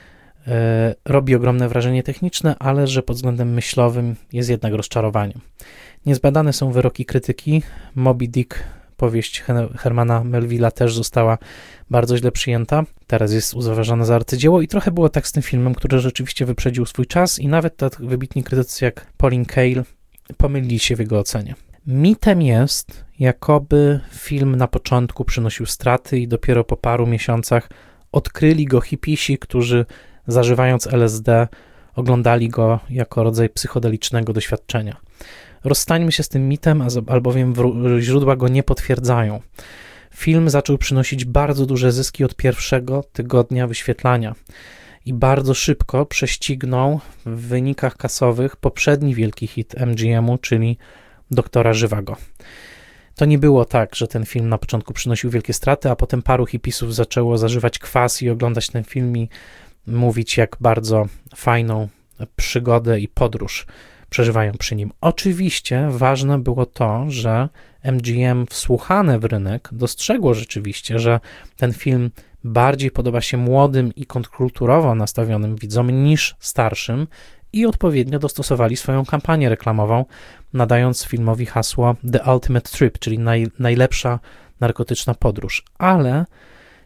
robi ogromne wrażenie techniczne, ale że pod względem myślowym jest jednak rozczarowaniem. Niezbadane są wyroki krytyki. Moby Dick, powieść Hermana Melville'a, też została bardzo źle przyjęta. Teraz jest uważana za arcydzieło i trochę było tak z tym filmem, który rzeczywiście wyprzedził swój czas i nawet tak wybitni krytycy jak Pauline Kael pomylili się w jego ocenie. Mitem jest, jakoby film na początku przynosił straty i dopiero po paru miesiącach odkryli go hipisi, którzy zażywając LSD oglądali go jako rodzaj psychodelicznego doświadczenia. Rozstańmy się z tym mitem, albowiem źródła go nie potwierdzają. Film zaczął przynosić bardzo duże zyski od pierwszego tygodnia wyświetlania i bardzo szybko prześcignął w wynikach kasowych poprzedni wielki hit MGM-u, czyli Doktora Żywago. To nie było tak, że ten film na początku przynosił wielkie straty, a potem paru hipisów zaczęło zażywać kwas i oglądać ten film i mówić, jak bardzo fajną przygodę i podróż przeżywają przy nim. Oczywiście ważne było to, że MGM wsłuchane w rynek dostrzegło rzeczywiście, że ten film bardziej podoba się młodym i kontrkulturowo nastawionym widzom niż starszym i odpowiednio dostosowali swoją kampanię reklamową, nadając filmowi hasło The Ultimate Trip, czyli najlepsza narkotyczna podróż. Ale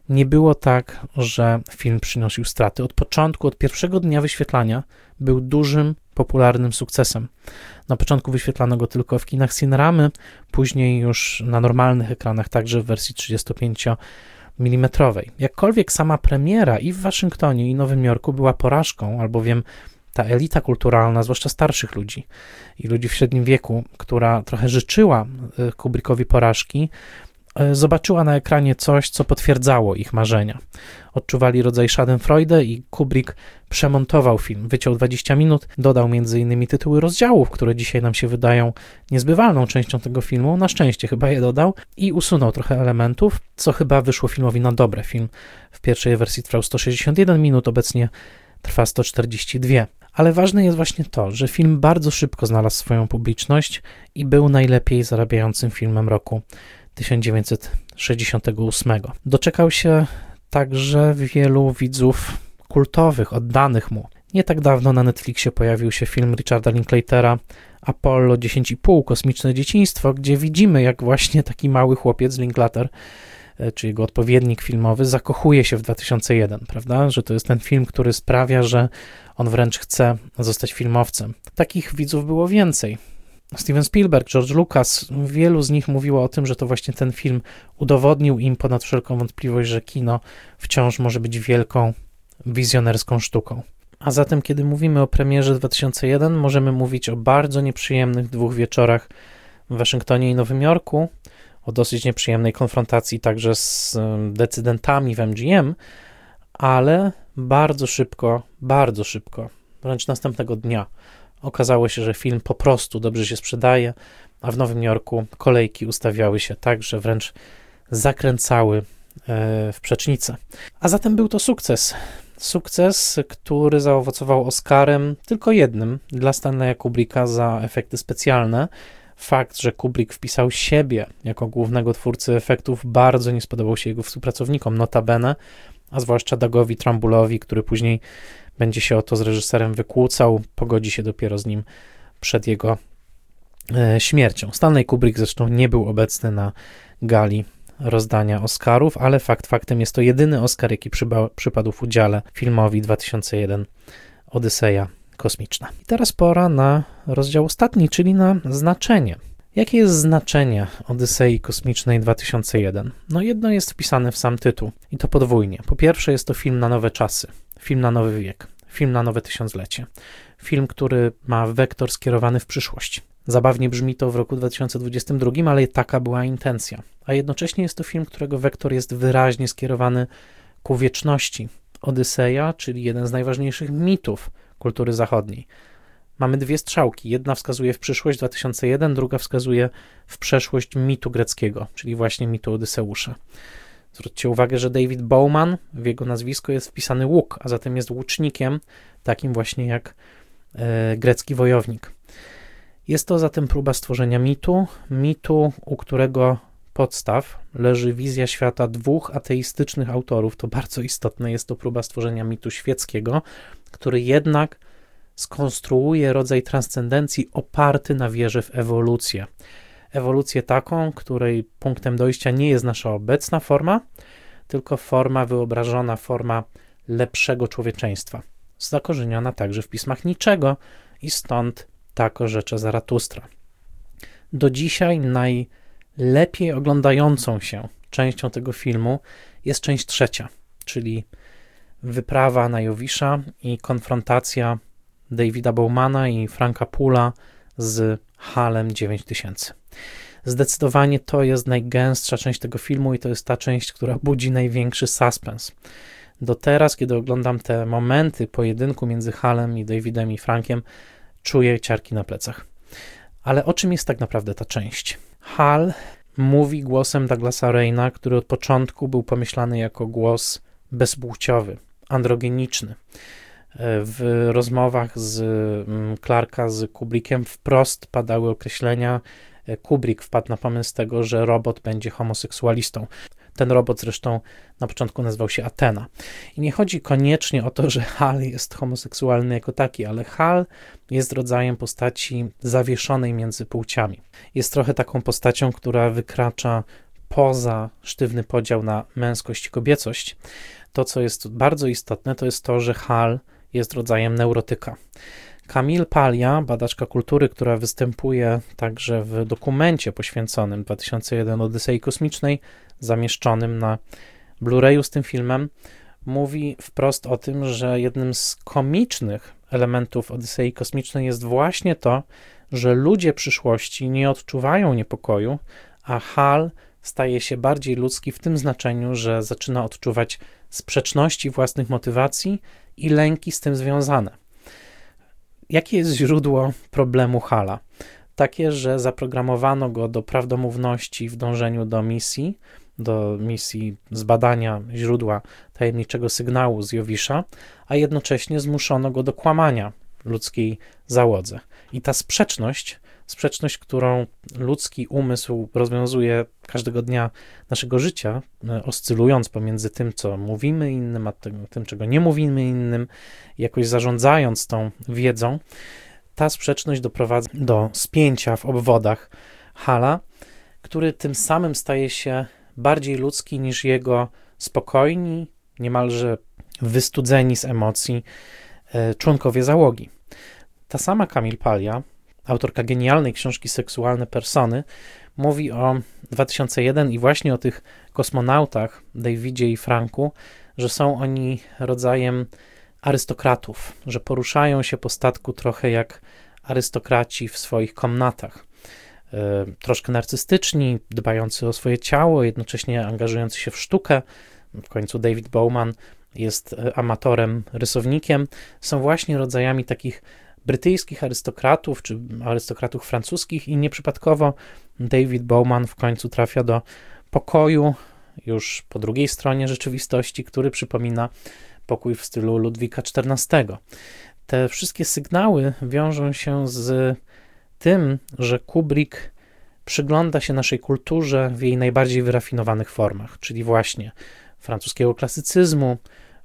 Nie było tak, że film przynosił straty. Od początku, od pierwszego dnia wyświetlania był dużym, popularnym sukcesem. Na początku wyświetlano go tylko w kinach Cineramy, później już na normalnych ekranach, także w wersji 35 mm. Jakkolwiek sama premiera i w Waszyngtonie, i Nowym Jorku była porażką, albowiem ta elita kulturalna, zwłaszcza starszych ludzi i ludzi w średnim wieku, która trochę życzyła Kubrickowi porażki, zobaczyła na ekranie coś, co potwierdzało ich marzenia. Odczuwali rodzaj schadenfreude i Kubrick przemontował film, wyciął 20 minut, dodał m.in. tytuły rozdziałów, które dzisiaj nam się wydają niezbywalną częścią tego filmu, na szczęście chyba je dodał, i usunął trochę elementów, co chyba wyszło filmowi na dobre. Film w pierwszej wersji trwał 161 minut, obecnie trwa 142. Ale ważne jest właśnie to, że film bardzo szybko znalazł swoją publiczność i był najlepiej zarabiającym filmem roku 1968. Doczekał się także wielu widzów kultowych, oddanych mu. Nie tak dawno na Netflixie pojawił się film Richarda Linklatera Apollo 10,5 Kosmiczne dzieciństwo, gdzie widzimy, jak właśnie taki mały chłopiec Linklater, czy jego odpowiednik filmowy, zakochuje się w 2001, prawda? Że to jest ten film, który sprawia, że on wręcz chce zostać filmowcem. Takich widzów było więcej. Steven Spielberg, George Lucas, wielu z nich mówiło o tym, że to właśnie ten film udowodnił im ponad wszelką wątpliwość, że kino wciąż może być wielką, wizjonerską sztuką. A zatem, kiedy mówimy o premierze 2001, możemy mówić o bardzo nieprzyjemnych 2 wieczorach w Waszyngtonie i Nowym Jorku, o dosyć nieprzyjemnej konfrontacji także z decydentami w MGM, ale bardzo szybko, wręcz następnego dnia okazało się, że film po prostu dobrze się sprzedaje, a w Nowym Jorku kolejki ustawiały się tak, że wręcz zakręcały w przecznicę. A zatem był to sukces. Sukces, który zaowocował Oscarem tylko jednym dla Stanleya Kubricka za efekty specjalne. Fakt, że Kubrick wpisał siebie jako głównego twórcy efektów, bardzo nie spodobał się jego współpracownikom, notabene, a zwłaszcza Dougowi Trumbulowi, który później będzie się o to z reżyserem wykłócał, pogodzi się dopiero z nim przed jego śmiercią. Stanley Kubrick zresztą nie był obecny na gali rozdania Oscarów, ale faktem jest to jedyny Oscar, jaki przypadł w udziale filmowi 2001 Odyseja Kosmiczna. I teraz pora na rozdział ostatni, czyli na znaczenie. Jakie jest znaczenie Odysei Kosmicznej 2001? No jedno jest wpisane w sam tytuł i to podwójnie. Po pierwsze jest to film na nowe czasy, film na nowy wiek, film na nowe tysiąclecie. Film, który ma wektor skierowany w przyszłość. Zabawnie brzmi to w roku 2022, ale taka była intencja. A jednocześnie jest to film, którego wektor jest wyraźnie skierowany ku wieczności. Odyseja, czyli jeden z najważniejszych mitów kultury zachodniej. Mamy 2 strzałki. Jedna wskazuje w przyszłość 2001, druga wskazuje w przeszłość mitu greckiego, czyli właśnie mitu Odyseusza. Zwróćcie uwagę, że David Bowman, w jego nazwisko jest wpisany łuk, a zatem jest łucznikiem, takim właśnie jak grecki wojownik. Jest to zatem próba stworzenia mitu, u którego podstaw leży wizja świata 2 ateistycznych autorów. To bardzo istotne, jest to próba stworzenia mitu świeckiego, który jednak skonstruuje rodzaj transcendencji oparty na wierze w ewolucję. Ewolucję taką, której punktem dojścia nie jest nasza obecna forma, tylko forma wyobrażona, forma lepszego człowieczeństwa, zakorzeniona także w pismach Niczego i stąd tak orzecza Zaratustra. Do dzisiaj najlepiej oglądającą się częścią tego filmu jest część 3, czyli wyprawa na Jowisza i konfrontacja Davida Bowmana i Franka Poola z HAL-em 9000. Zdecydowanie to jest najgęstsza część tego filmu i to jest ta część, która budzi największy suspens. Do teraz, kiedy oglądam te momenty pojedynku między HAL-em i Davidem i Frankiem, czuję ciarki na plecach. Ale o czym jest tak naprawdę ta część? HAL mówi głosem Douglasa Raina, który od początku był pomyślany jako głos bezpłciowy, androgeniczny. W rozmowach z Clarka, z Kubrickiem wprost padały określenia. Kubrick wpadł na pomysł tego, że robot będzie homoseksualistą. Ten robot zresztą na początku nazywał się Athena. I nie chodzi koniecznie o to, że HAL jest homoseksualny jako taki, ale HAL jest rodzajem postaci zawieszonej między płciami. Jest trochę taką postacią, która wykracza poza sztywny podział na męskość i kobiecość, to, co jest bardzo istotne, to jest to, że Hal jest rodzajem neurotyka. Camille Paglia, badaczka kultury, która występuje także w dokumencie poświęconym 2001 Odysei Kosmicznej, zamieszczonym na Blu-rayu z tym filmem, mówi wprost o tym, że jednym z komicznych elementów Odysei Kosmicznej jest właśnie to, że ludzie przyszłości nie odczuwają niepokoju, a Hal staje się bardziej ludzki w tym znaczeniu, że zaczyna odczuwać sprzeczności własnych motywacji i lęki z tym związane. Jakie jest źródło problemu Hala? Takie, że zaprogramowano go do prawdomówności w dążeniu do misji zbadania źródła tajemniczego sygnału z Jowisza, a jednocześnie zmuszono go do kłamania ludzkiej załodze. I ta sprzeczność, którą ludzki umysł rozwiązuje każdego dnia naszego życia, oscylując pomiędzy tym, co mówimy innym, a tym, czego nie mówimy innym, jakoś zarządzając tą wiedzą, ta sprzeczność doprowadza do spięcia w obwodach Hala, który tym samym staje się bardziej ludzki niż jego spokojni, niemalże wystudzeni z emocji członkowie załogi. Ta sama Camille Paglia, autorka genialnej książki Seksualne persony, mówi o 2001 i właśnie o tych kosmonautach, Davidzie i Franku, że są oni rodzajem arystokratów, że poruszają się po statku trochę jak arystokraci w swoich komnatach. Troszkę narcystyczni, dbający o swoje ciało, jednocześnie angażujący się w sztukę. W końcu David Bowman jest amatorem, rysownikiem. Są właśnie rodzajami takich brytyjskich arystokratów, czy arystokratów francuskich i nieprzypadkowo David Bowman w końcu trafia do pokoju już po drugiej stronie rzeczywistości, który przypomina pokój w stylu Ludwika XIV. Te wszystkie sygnały wiążą się z tym, że Kubrick przygląda się naszej kulturze w jej najbardziej wyrafinowanych formach, czyli właśnie francuskiego klasycyzmu,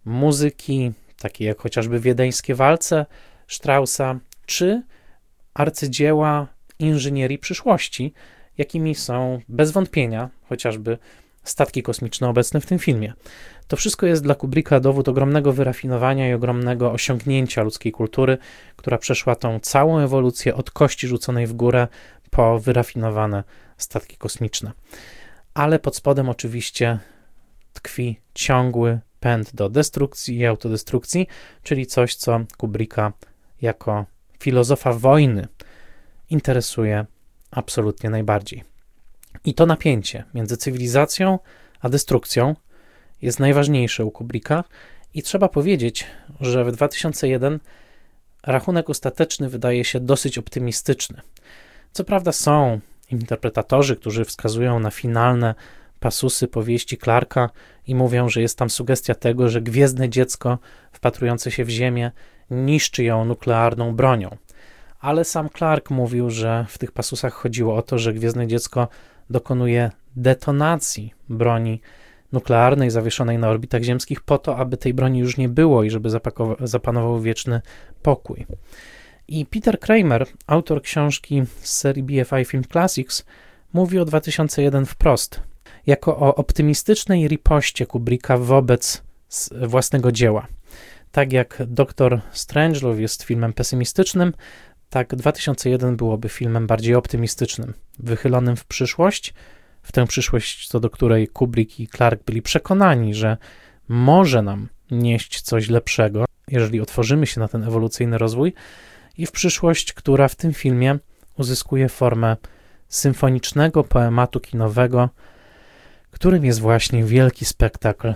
muzyki, takiej jak chociażby Wiedeńskie walce Straussa, czy arcydzieła inżynierii przyszłości, jakimi są bez wątpienia chociażby statki kosmiczne obecne w tym filmie. To wszystko jest dla Kubricka dowód ogromnego wyrafinowania i ogromnego osiągnięcia ludzkiej kultury, która przeszła tą całą ewolucję od kości rzuconej w górę po wyrafinowane statki kosmiczne. Ale pod spodem oczywiście tkwi ciągły pęd do destrukcji i autodestrukcji, czyli coś, co Kubricka jako filozofa wojny interesuje absolutnie najbardziej. I to napięcie między cywilizacją a destrukcją jest najważniejsze u Kubricka i trzeba powiedzieć, że w 2001 rachunek ostateczny wydaje się dosyć optymistyczny. Co prawda są interpretatorzy, którzy wskazują na finalne pasusy powieści Clarka i mówią, że jest tam sugestia tego, że gwiezdne dziecko wpatrujące się w Ziemię niszczy ją nuklearną bronią. Ale sam Clark mówił, że w tych pasusach chodziło o to, że gwiezdne dziecko dokonuje detonacji broni nuklearnej zawieszonej na orbitach ziemskich po to, aby tej broni już nie było i żeby zapanował wieczny pokój. I Peter Kramer, autor książki z serii BFI Film Classics, mówi o 2001 wprost, jako o optymistycznej ripoście Kubricka wobec własnego dzieła. Tak jak Doktor Strangelove jest filmem pesymistycznym, tak 2001 byłoby filmem bardziej optymistycznym, wychylonym w przyszłość, w tę przyszłość, co do której Kubrick i Clark byli przekonani, że może nam nieść coś lepszego, jeżeli otworzymy się na ten ewolucyjny rozwój, i w przyszłość, która w tym filmie uzyskuje formę symfonicznego poematu kinowego, którym jest właśnie wielki spektakl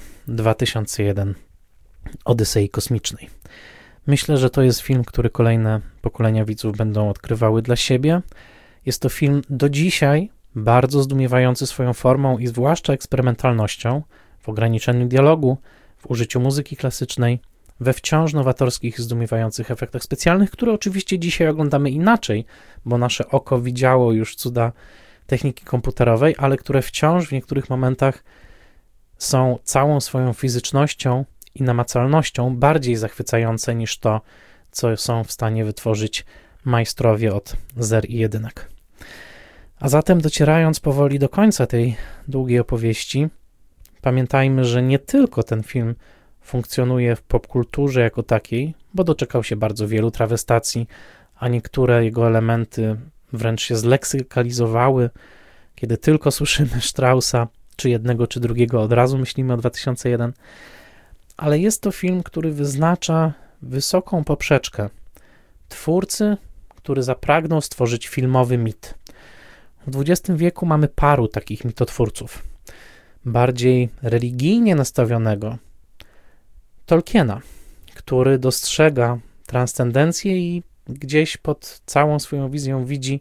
2001 Odysei Kosmicznej. Myślę, że to jest film, który kolejne pokolenia widzów będą odkrywały dla siebie. Jest to film do dzisiaj bardzo zdumiewający swoją formą i zwłaszcza eksperymentalnością, w ograniczeniu dialogu, w użyciu muzyki klasycznej, we wciąż nowatorskich, zdumiewających efektach specjalnych, które oczywiście dzisiaj oglądamy inaczej, bo nasze oko widziało już cuda techniki komputerowej, ale które wciąż w niektórych momentach są całą swoją fizycznością i namacalnością bardziej zachwycające niż to, co są w stanie wytworzyć majstrowie od zer i jedynek. A zatem docierając powoli do końca tej długiej opowieści, pamiętajmy, że nie tylko ten film funkcjonuje w popkulturze jako takiej, bo doczekał się bardzo wielu trawestacji, a niektóre jego elementy wręcz się zleksykalizowały. Kiedy tylko słyszymy Straussa, czy jednego, czy drugiego, od razu myślimy o 2001, ale jest to film, który wyznacza wysoką poprzeczkę twórcy, który zapragnął stworzyć filmowy mit. W XX wieku mamy paru takich mitotwórców. Bardziej religijnie nastawionego Tolkiena, który dostrzega transcendencję i gdzieś pod całą swoją wizją widzi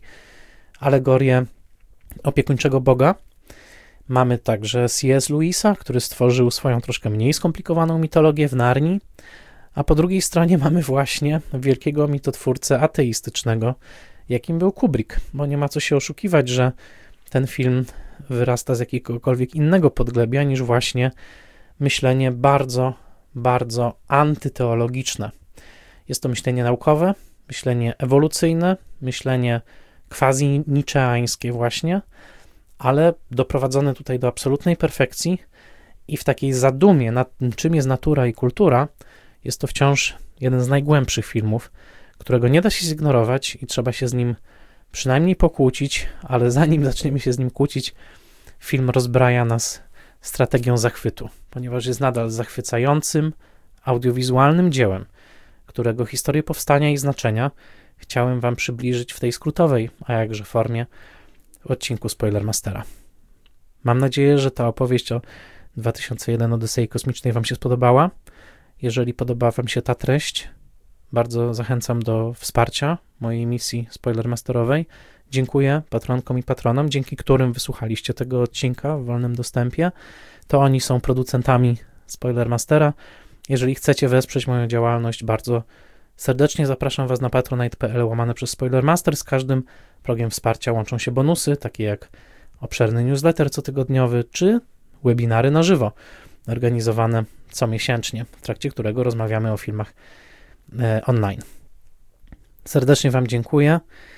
alegorię opiekuńczego Boga. Mamy także C.S. Lewisa, który stworzył swoją troszkę mniej skomplikowaną mitologię w Narni, a po drugiej stronie mamy właśnie wielkiego mitotwórcę ateistycznego, jakim był Kubrick, bo nie ma co się oszukiwać, że ten film wyrasta z jakiegokolwiek innego podglebia niż właśnie myślenie bardzo, bardzo antyteologiczne. Jest to myślenie naukowe, myślenie ewolucyjne, myślenie quasi-niczeańskie właśnie, ale doprowadzone tutaj do absolutnej perfekcji i w takiej zadumie nad tym, czym jest natura i kultura, jest to wciąż jeden z najgłębszych filmów, którego nie da się zignorować i trzeba się z nim przynajmniej pokłócić, ale zanim zaczniemy się z nim kłócić, film rozbraja nas strategią zachwytu, ponieważ jest nadal zachwycającym, audiowizualnym dziełem, którego historię powstania i znaczenia chciałem wam przybliżyć w tej skrótowej, a jakże formie, odcinku Spoilermastera. Mam nadzieję, że ta opowieść o 2001 Odysei Kosmicznej wam się spodobała. Jeżeli podoba wam się ta treść, bardzo zachęcam do wsparcia mojej misji Spoilermasterowej. Dziękuję patronkom i patronom, dzięki którym wysłuchaliście tego odcinka w wolnym dostępie. To oni są producentami Spoilermastera. Jeżeli chcecie wesprzeć moją działalność, bardzo serdecznie zapraszam was na patronite.pl/Spoilermaster. Z każdym progiem wsparcia łączą się bonusy, takie jak obszerny newsletter cotygodniowy, czy webinary na żywo, organizowane comiesięcznie, w trakcie którego rozmawiamy o filmach online. Serdecznie wam dziękuję.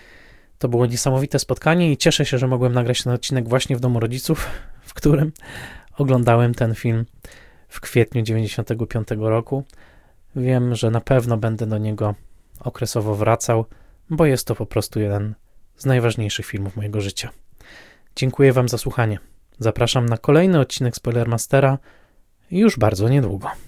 To było niesamowite spotkanie i cieszę się, że mogłem nagrać ten odcinek właśnie w domu rodziców, w którym oglądałem ten film w kwietniu 1995 roku. Wiem, że na pewno będę do niego okresowo wracał, bo jest to po prostu jeden z najważniejszych filmów mojego życia. Dziękuję wam za słuchanie. Zapraszam na kolejny odcinek Spoilermastera już bardzo niedługo.